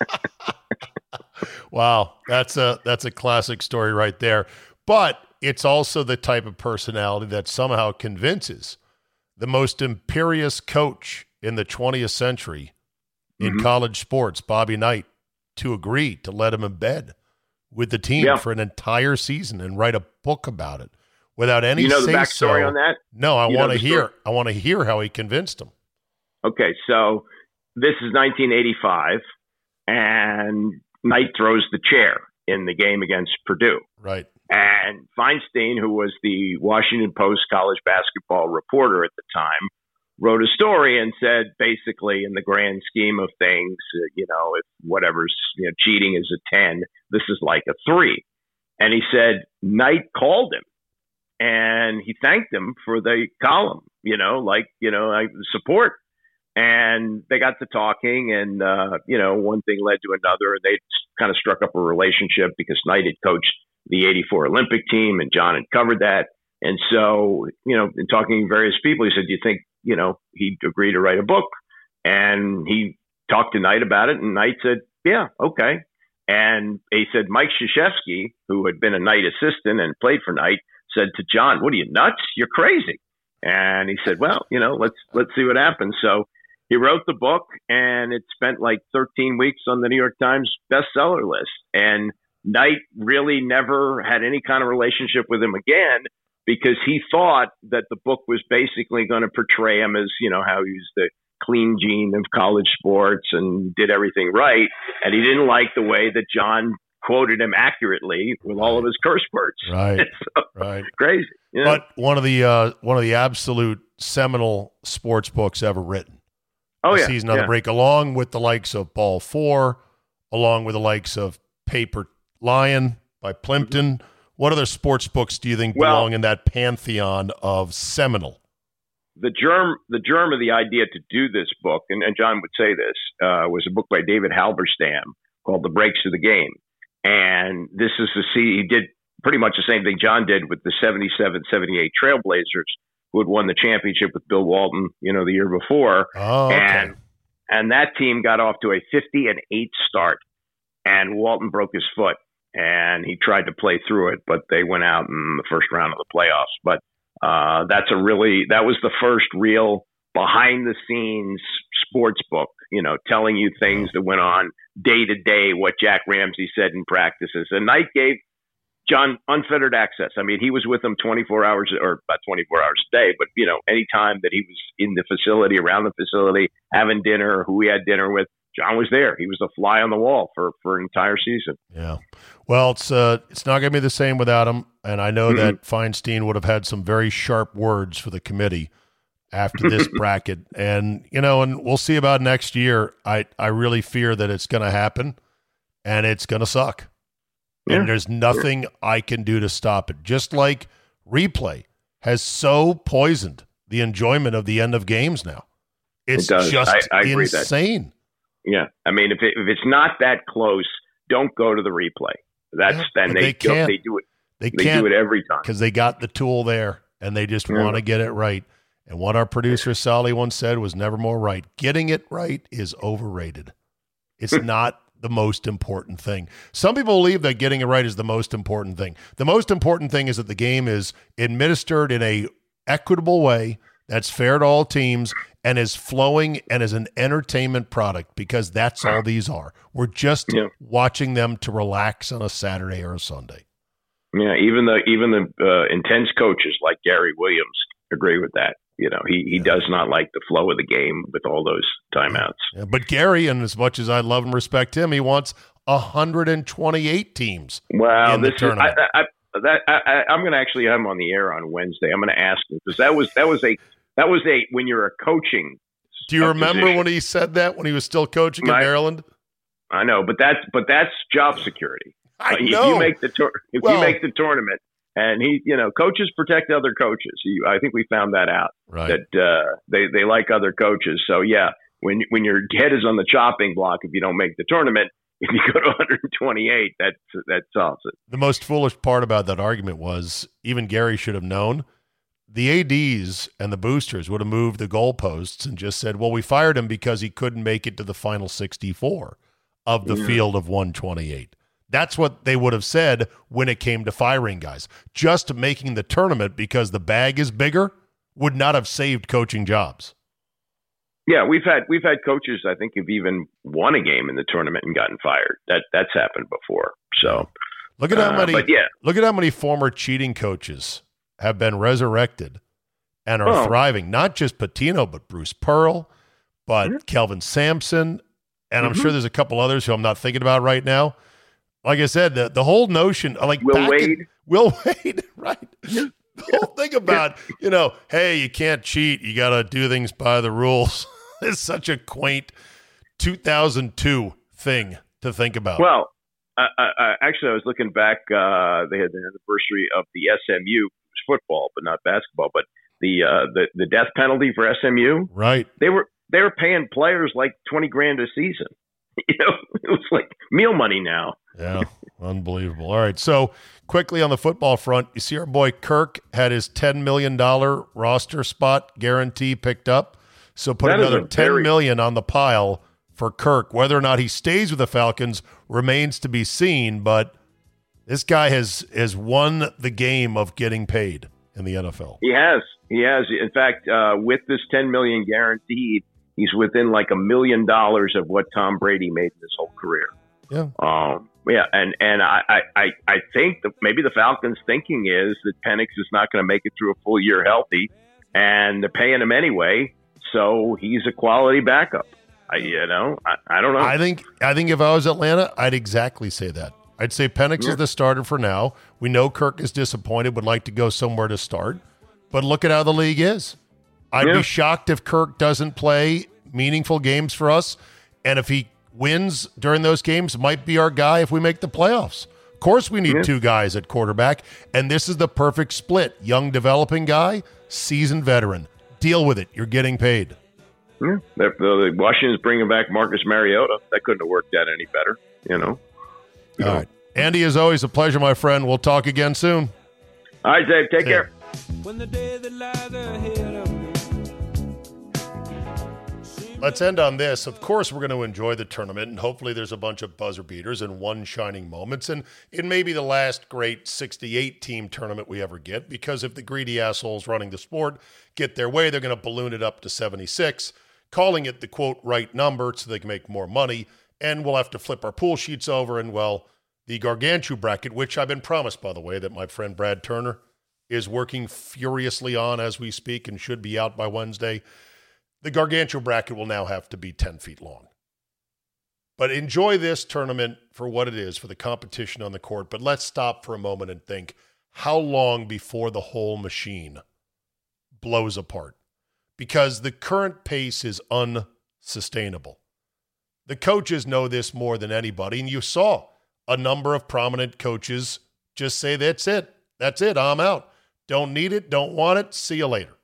Wow, that's a that's a classic story right there. But it's also the type of personality that somehow convinces the most imperious coach in the twentieth century in Mhm. college sports, Bobby Knight, to agree to let him in bed with the team Yeah. for an entire season and write a book about it without any You know the say backstory so. on that? No, I You know want to the hear. story? I want to hear how he convinced him. Okay, so this is nineteen eighty-five, and Knight throws the chair in the game against Purdue. Right. And Feinstein, who was the Washington Post college basketball reporter at the time, wrote a story and said, basically, in the grand scheme of things, uh, you know, if whatever's, you know, cheating is a ten, this is like a three. And he said Knight called him and he thanked him for the column, you know, like, you know, like support. And they got to talking, and, uh, you know, one thing led to another. They kind of struck up a relationship because Knight had coached the eighty-four Olympic team, and John had covered that. And so, you know, in talking to various people, he said, do you think, you know, he'd agree to write a book? And he talked to Knight about it, and Knight said, yeah, okay. And he said Mike Krzyzewski, who had been a Knight assistant and played for Knight, said to John, what are you, nuts? You're crazy. And he said, well, you know, let's let's see what happens. So he wrote the book, and it spent like thirteen weeks on the New York Times bestseller list. And Knight really never had any kind of relationship with him again because he thought that the book was basically going to portray him as, you know, how he was the clean gene of college sports and did everything right. And he didn't like the way that John quoted him accurately with all of his curse words. Right. So, Right. crazy. You know? But one of the uh, one of the absolute seminal sports books ever written. oh, The yeah. Season on yeah. the Break, along with the likes of Ball Four, along with the likes of Paper Lion by Plimpton. What other sports books do you think Well- belong in that pantheon of seminal? the germ the germ of the idea to do this book, and, and John would say this, uh, was a book by David Halberstam called The Breaks of the Game. And this is the see he did pretty much the same thing John did with the seventy-seven seventy-eight Trailblazers, who had won the championship with Bill Walton, you know, the year before. Oh, okay. And and that team got off to a fifty and eight start, and Walton broke his foot, and he tried to play through it, but they went out in the first round of the playoffs. But uh, that's a really that was the first real behind the scenes sports book, you know, telling you things that went on day to day, what Jack Ramsey said in practices. And Knight gave John unfettered access. I mean, he was with them twenty-four hours or about twenty-four hours a day, but, you know, anytime that he was in the facility, around the facility, having dinner, who he had dinner with, John was there. He was a fly on the wall for, for an entire season. Yeah. Well, it's uh, it's not going to be the same without him. And I know mm-hmm. that Feinstein would have had some very sharp words for the committee after this bracket. And, you know, and we'll see about next year. I, I really fear that it's going to happen and it's going to suck. Yeah. And there's nothing I can do to stop it. Just like replay has so poisoned the enjoyment of the end of games now. It's it just I, I agree insane. That. Yeah. I mean, if it, if it's not that close, don't go to the replay. That's yeah, then they they, can't. they do it. They, they can't do it every time because they got the tool there and they just yeah. want to get it right. And what our producer Sally once said was never more right. Getting it right is overrated. It's not the most important thing. Some people believe that getting it right is the most important thing. The most important thing is that the game is administered in a equitable way that's fair to all teams and is flowing and is an entertainment product, because that's all these are. We're just yeah. watching them to relax on a Saturday or a Sunday. Yeah, even the even the uh, intense coaches like Gary Williams agree with that. You know, he, he does not like the flow of the game with all those timeouts. Yeah, but Gary, and as much as I love and respect him, he wants one hundred twenty-eight teams. Well, in the this tournament. is I, I, that I, I, I'm going to actually have him on the air on Wednesday. I'm going to ask him because that was that was a that was a when you're a coaching. Do you remember position. when he said that when he was still coaching in I, Maryland? I know, but that's but that's job security. I if know. you make the tour, if well, you make the tournament. And he, you know, coaches protect other coaches. He, I think we found that out. Right. That uh, they they like other coaches. So yeah, when when your head is on the chopping block, if you don't make the tournament, if you go to one hundred twenty-eight, that that solves it. The most foolish part about that argument was even Gary should have known. The A Ds and the boosters would have moved the goalposts and just said, "Well, we fired him because he couldn't make it to the final sixty-four of the yeah. field of one twenty-eight." That's what they would have said when it came to firing guys. Just making the tournament because the bag is bigger would not have saved coaching jobs. Yeah, we've had we've had coaches I think who've even won a game in the tournament and gotten fired. That that's happened before. So look at how uh, many but yeah. look at how many former cheating coaches have been resurrected and are oh. thriving. Not just Patino, but Bruce Pearl, but mm-hmm. Kelvin Sampson, and I'm mm-hmm. sure there's a couple others who I'm not thinking about right now. Like I said, the, the whole notion, like Will back Wade, in, Will Wade, right? The whole thing about, you know, hey, you can't cheat, you got to do things by the rules. It's such a quaint two thousand two thing to think about. Well, I, I, actually, I was looking back. Uh, they had the anniversary of the S M U, it was football, but not basketball. But the uh, the the death penalty for S M U, right? They were they were paying players like twenty grand a season. You know, it was like meal money now. Yeah, unbelievable. All right, so quickly on the football front, you see our boy Kirk had his ten million dollars roster spot guarantee picked up. So put that another ten very- million dollars on the pile for Kirk. Whether or not he stays with the Falcons remains to be seen, but this guy has, has won the game of getting paid in the N F L. He has. He has. In fact, uh, with this ten million dollars guaranteed, he's within like a million dollars of what Tom Brady made in his whole career. Yeah. Um, yeah. And, and I, I, I think that maybe the Falcons' thinking is that Penix is not going to make it through a full year healthy, and they're paying him anyway. So he's a quality backup. I, you know, I, I don't know. I think, I think if I was Atlanta, I'd exactly say that. I'd say Penix yeah. is the starter for now. We know Kirk is disappointed, would like to go somewhere to start, but look at how the league is. I'd yeah. be shocked if Kirk doesn't play meaningful games for us. And if he wins during those games, might be our guy if we make the playoffs. Of course, we need yeah. two guys at quarterback. And this is the perfect split. Young developing guy, seasoned veteran. Deal with it. You're getting paid. Yeah. The, the Washington's bringing back Marcus Mariota. That couldn't have worked out any better, you know. All know. right. Andy, as always, a pleasure, my friend. We'll talk again soon. All right, Dave. Take See care. Ya. when the day that lies ahead of me. Let's end on this. Of course, we're going to enjoy the tournament, and hopefully there's a bunch of buzzer beaters and one shining moments, and it may be the last great sixty-eight team tournament we ever get, because if the greedy assholes running the sport get their way, they're going to balloon it up to seventy-six, calling it the, quote, right number so they can make more money, and we'll have to flip our pool sheets over, and, well, the Gargantua bracket, which I've been promised, by the way, that my friend Brad Turner is working furiously on as we speak and should be out by Wednesday. The Gargantua bracket will now have to be ten feet long. But enjoy this tournament for what it is, for the competition on the court. But let's stop for a moment and think, how long before the whole machine blows apart? Because the current pace is unsustainable. The coaches know this more than anybody, and you saw a number of prominent coaches just say, that's it. That's it. I'm out. Don't need it. Don't want it. See you later.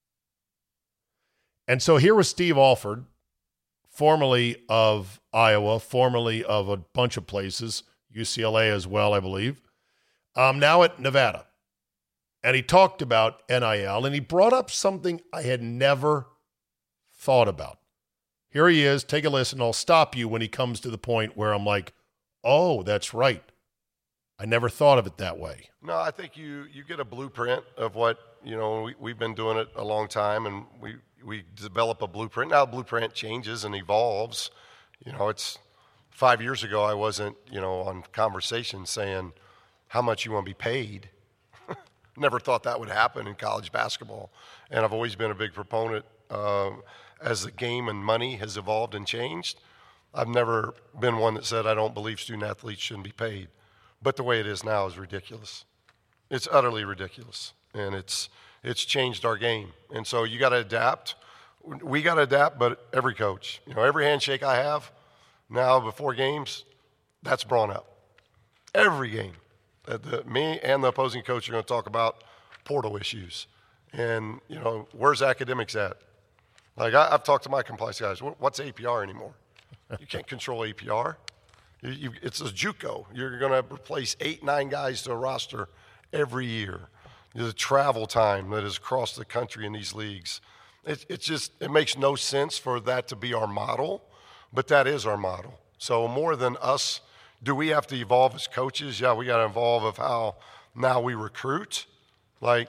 And so here was Steve Alford, formerly of Iowa, formerly of a bunch of places, U C L A as well, I believe, um, now at Nevada. And he talked about N I L, and he brought up something I had never thought about. Here he is. Take a listen. I'll stop you when he comes to the point where I'm like, oh, that's right. I never thought of it that way. No, I think you, you get a blueprint of what, you know, we, we've been doing it a long time, and we – we develop a blueprint. Now blueprint changes and evolves. You know, it's five years ago I wasn't, you know, on Conversation saying how much you want to be paid. Never thought that would happen in college basketball. And I've always been a big proponent uh, as the game and money has evolved and changed. I've never been one that said I don't believe student athletes shouldn't be paid. But the way it is now is ridiculous. It's utterly ridiculous. And it's It's changed our game. And so you got to adapt. We got to adapt, but every coach, you know, every handshake I have now before games, that's brought up. Every game. Uh, the, me and the opposing coach are going to talk about portal issues. And, you know, where's academics at? Like, I, I've talked to my compliance guys. What's A P R anymore? You can't control A P R. You, you, it's a JUCO. You're going to replace eight, nine guys to a roster every year. The travel time that is across the country in these leagues. It, it just, it makes no sense for that to be our model, but that is our model. So more than us, do we have to evolve as coaches? Yeah, we got to evolve of how now we recruit. Like,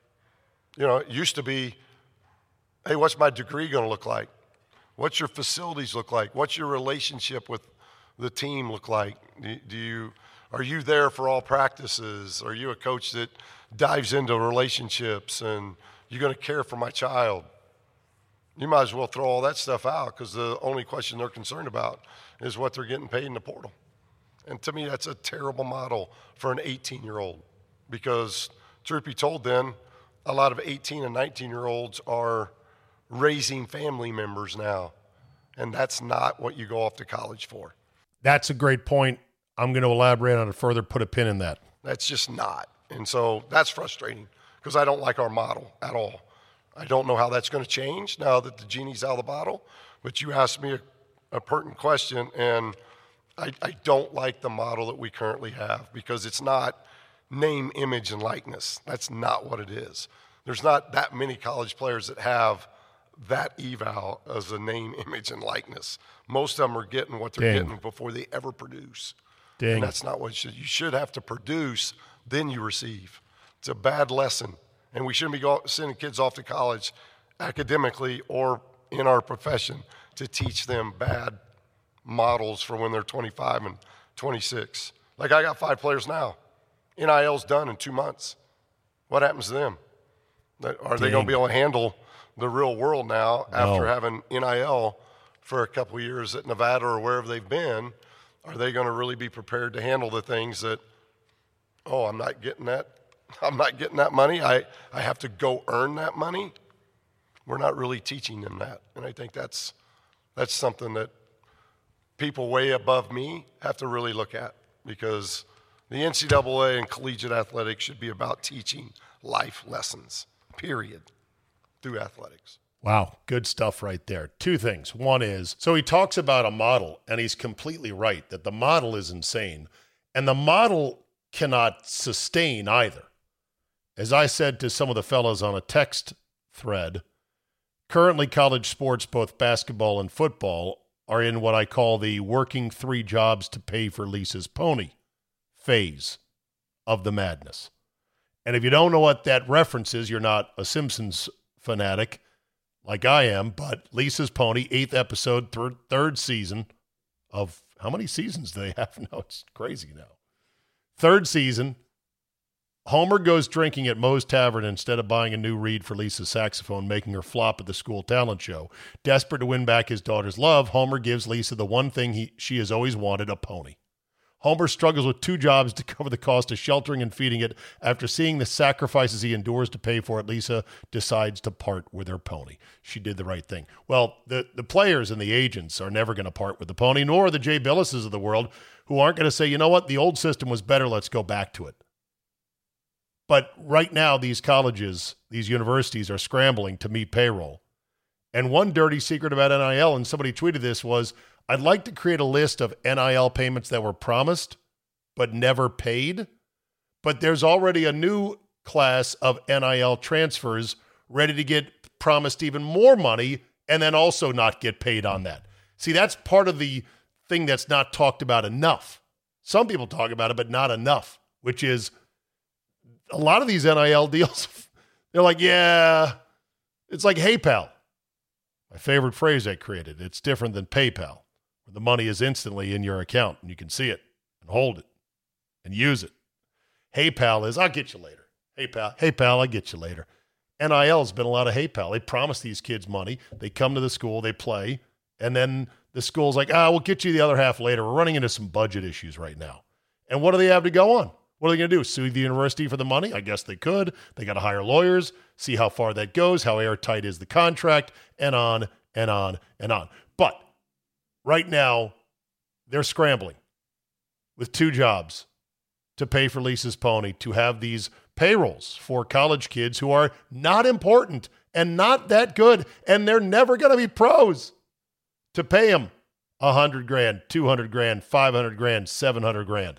you know, it used to be, hey, what's my degree going to look like? What's your facilities look like? What's your relationship with the team look like? Do, do you, are you there for all practices? Are you a coach that dives into relationships and you're going to care for my child? You might as well throw all that stuff out, because the only question they're concerned about is what they're getting paid in the portal. And to me, that's a terrible model for an eighteen-year-old, because truth be told then, a lot of eighteen and nineteen-year-olds are raising family members now, and that's not what you go off to college for. That's a great point. I'm going to elaborate on it further, put a pin in that. That's just not. And so that's frustrating, because I don't like our model at all. I don't know how that's going to change now that the genie's out of the bottle. But you asked me a, a pertinent question, and I, I don't like the model that we currently have, because it's not name, image, and likeness. That's not what it is. There's not that many college players that have that eval as a name, image, and likeness. Most of them are getting what they're Dang. getting before they ever produce. Dang. And that's not what you should. You should have to produce, then you receive. It's a bad lesson. And we shouldn't be go, sending kids off to college academically or in our profession to teach them bad models for when they're twenty-five and twenty-six. Like, I got five players now. N I L's done in two months. What happens to them? Are Dang. they going to be able to handle the real world now after no. having N I L for a couple of years at Nevada or wherever they've been? Are they going to really be prepared to handle the things that, oh, I'm not getting that? I'm not getting that money. I, I have to go earn that money. We're not really teaching them that. And I think that's that's something that people way above me have to really look at, because the N C double A and collegiate athletics should be about teaching life lessons, period, through athletics. Wow, good stuff right there. Two things. One is, so he talks about a model, and he's completely right that the model is insane, and the model cannot sustain either. as I said to some of the fellas on a text thread, currently college sports, both basketball and football, are in what I call the working three jobs to pay for Lisa's pony phase of the madness. And if you don't know what that reference is, you're not a Simpsons fanatic like I am, but Lisa's Pony, eighth episode, third, third season of, how many seasons do they have now? It's crazy now. Third season, Homer goes drinking at Moe's Tavern instead of buying a new reed for Lisa's saxophone, making her flop at the school talent show. Desperate to win back his daughter's love, Homer gives Lisa the one thing he, she has always wanted, a pony. Homer struggles with two jobs to cover the cost of sheltering and feeding it. After seeing the sacrifices he endures to pay for it, Lisa decides to part with her pony. She did the right thing. Well, the, the players and the agents are never going to part with the pony, nor the Jay Billises of the world, who aren't going to say, you know what, the old system was better, let's go back to it. But right now, these colleges, these universities are scrambling to meet payroll. And one dirty secret about N I L, and somebody tweeted this, was, I'd like to create a list of N I L payments that were promised but never paid. But there's already a new class of N I L transfers ready to get promised even more money and then also not get paid on that. See, that's part of the thing that's not talked about enough. Some people talk about it, but not enough, which is a lot of these N I L deals, they're like, yeah, it's like, hey, pal. My favorite phrase I created. It's different than PayPal, where the money is instantly in your account and you can see it and hold it and use it. Hey, pal is, I'll get you later. Hey, pal. Hey, pal, I'll get you later. N I L has been a lot of hey, pal. They promise these kids money. They come to the school, they play, and then the school's like, ah, we'll get you the other half later. We're running into some budget issues right now. And what do they have to go on? What are they going to do? Sue the university for the money? I guess they could. They got to hire lawyers, see how far that goes, how airtight is the contract, and on and on and on. But right now, they're scrambling with two jobs to pay for Lisa's Pony, to have these payrolls for college kids who are not important and not that good, and they're never going to be pros, to pay them one hundred grand, two hundred grand, five hundred grand, seven hundred grand.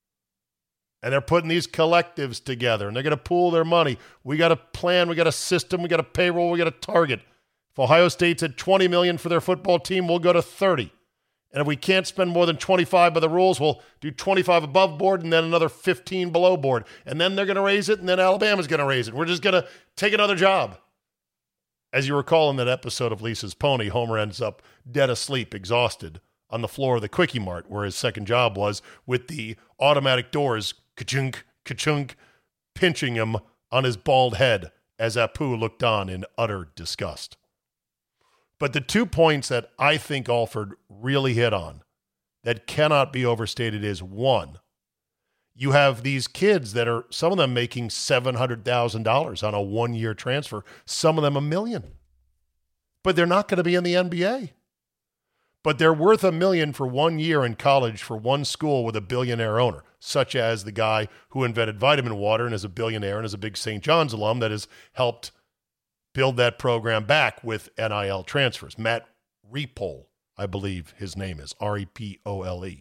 And they're putting these collectives together, and they're going to pool their money. We got a plan, we got a system, we got a payroll, we got a target. If Ohio State's at twenty million dollars for their football team, we'll go to thirty. And if we can't spend more than twenty-five by the rules, we'll do twenty-five above board and then another fifteen below board. And then they're going to raise it, and then Alabama's going to raise it. We're just going to take another job. As you recall in that episode of Lisa's Pony, Homer ends up dead asleep, exhausted, on the floor of the Quickie Mart, where his second job was, with the automatic doors ka-chunk, ka-chunk, pinching him on his bald head as Apu looked on in utter disgust. But the two points that I think Alford really hit on that cannot be overstated is, one, you have these kids that are, some of them making seven hundred thousand dollars on a one-year transfer, some of them a million. But they're not going to be in the N B A. But they're worth a million for one year in college for one school with a billionaire owner, such as the guy who invented vitamin water and is a billionaire and is a big Saint John's alum that has helped build that program back with N I L transfers. Matt Repole, I believe his name is, R E P O L E.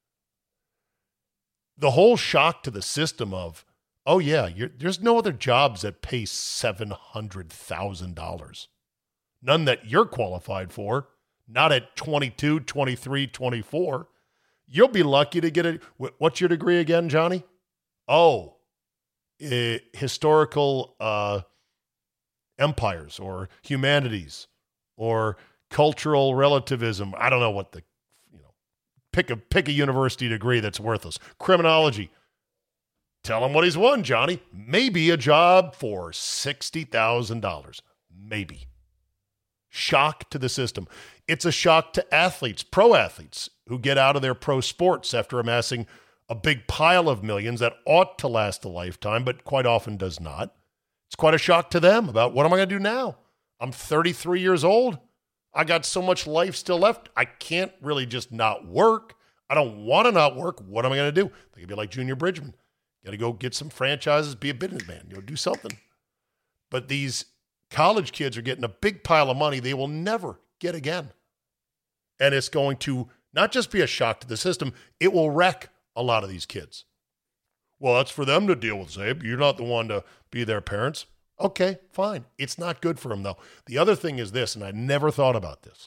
The whole shock to the system of, oh yeah, you're, there's no other jobs that pay seven hundred thousand dollars. None that you're qualified for. Not at twenty-two, twenty-three, twenty-four. You'll be lucky to get it. What's your degree again, Johnny? Oh, uh, historical uh, empires or humanities or cultural relativism. I don't know what the, you know, pick a, pick a university degree that's worthless. Criminology. Tell him what he's won, Johnny. Maybe a job for sixty thousand dollars. Maybe. Shock to the system. It's a shock to athletes, pro athletes, who get out of their pro sports after amassing a big pile of millions that ought to last a lifetime, but quite often does not. It's quite a shock to them about, what am I going to do now? I'm thirty-three years old. I got so much life still left. I can't really just not work. I don't want to not work. What am I going to do? They could be like Junior Bridgman. Got to go get some franchises, be a businessman, you know, do something. But these college kids are getting a big pile of money they will never get again. And it's going to not just be a shock to the system, it will wreck a lot of these kids. Well, that's for them to deal with, Zabe. You're not the one to be their parents. Okay, fine. It's not good for them, though. The other thing is this, and I never thought about this.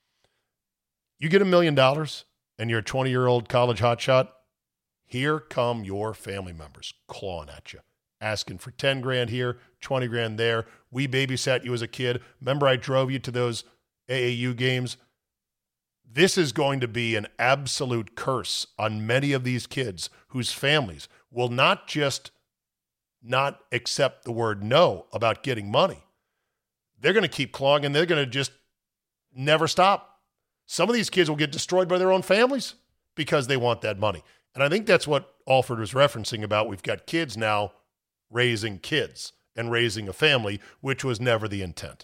You get a million dollars and you're a twenty-year-old college hotshot, here come your family members clawing at you, asking for ten grand here, twenty grand there. We babysat you as a kid. Remember I drove you to those A A U games? This is going to be an absolute curse on many of these kids whose families will not just not accept the word no about getting money. They're going to keep clawing, and they're going to just never stop. Some of these kids will get destroyed by their own families because they want that money. And I think that's what Alford was referencing about. We've got kids now raising kids and raising a family, which was never the intent.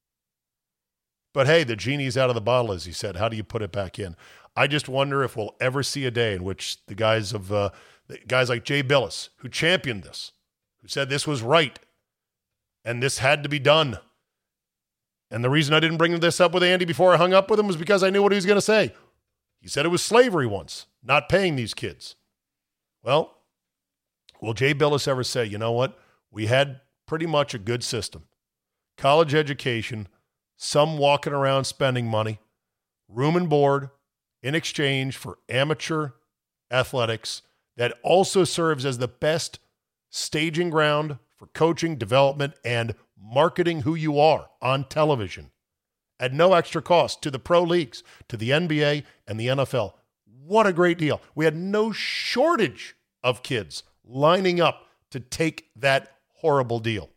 But hey, the genie's out of the bottle, as he said. How do you put it back in? I just wonder if we'll ever see a day in which the guys of uh, the guys like Jay Billis, who championed this, who said this was right and this had to be done. And the reason I didn't bring this up with Andy before I hung up with him was because I knew what he was going to say. He said it was slavery once, not paying these kids. Well, will Jay Billis ever say, you know what? We had pretty much a good system. College education, some walking around spending money, room and board in exchange for amateur athletics that also serves as the best staging ground for coaching, development, and marketing who you are on television at no extra cost to the pro leagues, to the N B A and the N F L. What a great deal. We had no shortage of kids lining up to take that horrible deal.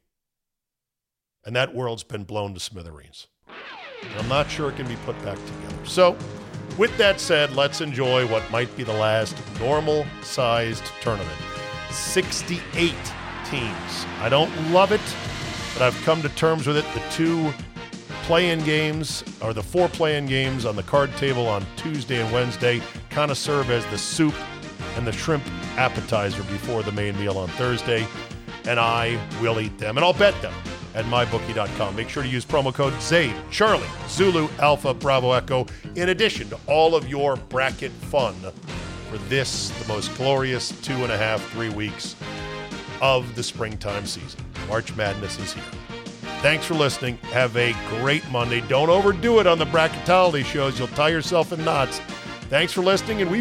And that world's been blown to smithereens. And I'm not sure it can be put back together. So, with that said, let's enjoy what might be the last normal-sized tournament. sixty-eight teams. I don't love it, but I've come to terms with it. The two play-in games, or the four play-in games on the card table on Tuesday and Wednesday, kind of serve as the soup and the shrimp appetizer before the main meal on Thursday, and I will eat them, and I'll bet them at my bookie dot com. Make sure to use promo code ZABE, Charlie, Zulu, Alpha, Bravo, Echo, in addition to all of your bracket fun for this, the most glorious two and a half, three weeks of the springtime season. March Madness is here. Thanks for listening. Have a great Monday. Don't overdo it on the bracketology shows. You'll tie yourself in knots. Thanks for listening, and we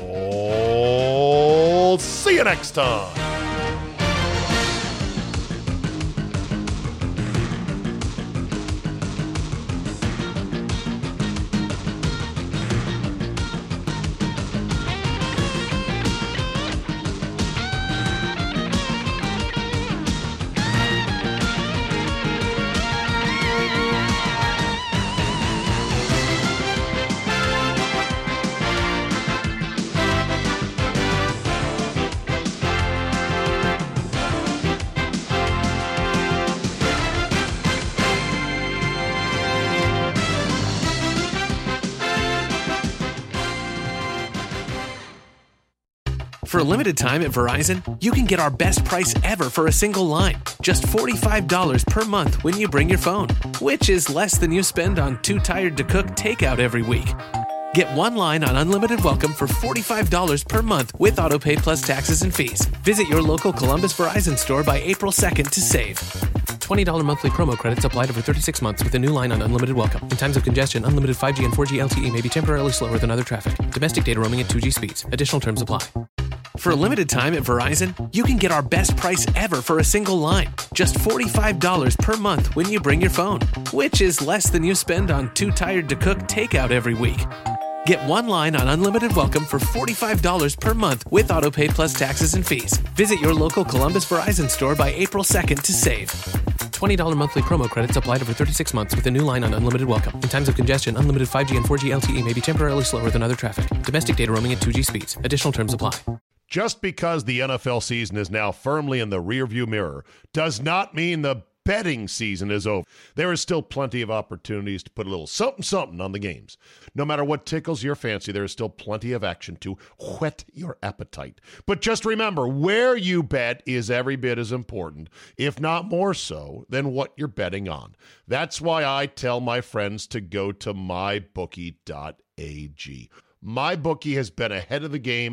will see you next time. For a limited time at Verizon, you can get our best price ever for a single line. Just forty-five dollars per month when you bring your phone, which is less than you spend on Too Tired to Cook takeout every week. Get one line on Unlimited Welcome for forty-five dollars per month with AutoPay plus taxes and fees. Visit your local Columbus Verizon store by April second to save. twenty dollars monthly promo credits applied over thirty-six months with a new line on Unlimited Welcome. In times of congestion, unlimited five G and four G L T E may be temporarily slower than other traffic. Domestic data roaming at two G speeds. Additional terms apply. For a limited time at Verizon, you can get our best price ever for a single line. Just forty-five dollars per month when you bring your phone, which is less than you spend on Too Tired to Cook takeout every week. Get one line on Unlimited Welcome for forty-five dollars per month with AutoPay plus taxes and fees. Visit your local Columbus Verizon store by April second to save. twenty dollars monthly promo credits applied over thirty-six months with a new line on Unlimited Welcome. In times of congestion, unlimited five G and four G L T E may be temporarily slower than other traffic. Domestic data roaming at two G speeds. Additional terms apply. Just because the N F L season is now firmly in the rearview mirror does not mean the betting season is over. There is still plenty of opportunities to put a little something-something on the games. No matter what tickles your fancy, there is still plenty of action to whet your appetite. But just remember, where you bet is every bit as important, if not more so, than what you're betting on. That's why I tell my friends to go to my bookie dot a g. MyBookie has been ahead of the game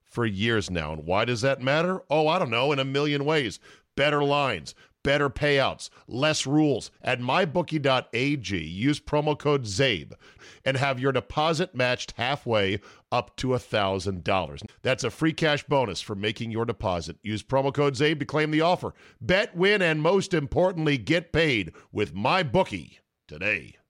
for years now. And why does that matter? Oh, I don't know, in a million ways. Better lines, better payouts, less rules. At my bookie dot a g, use promo code ZABE and have your deposit matched halfway up to one thousand dollars. That's a free cash bonus for making your deposit. Use promo code ZABE to claim the offer. Bet, win, and most importantly, get paid with MyBookie today.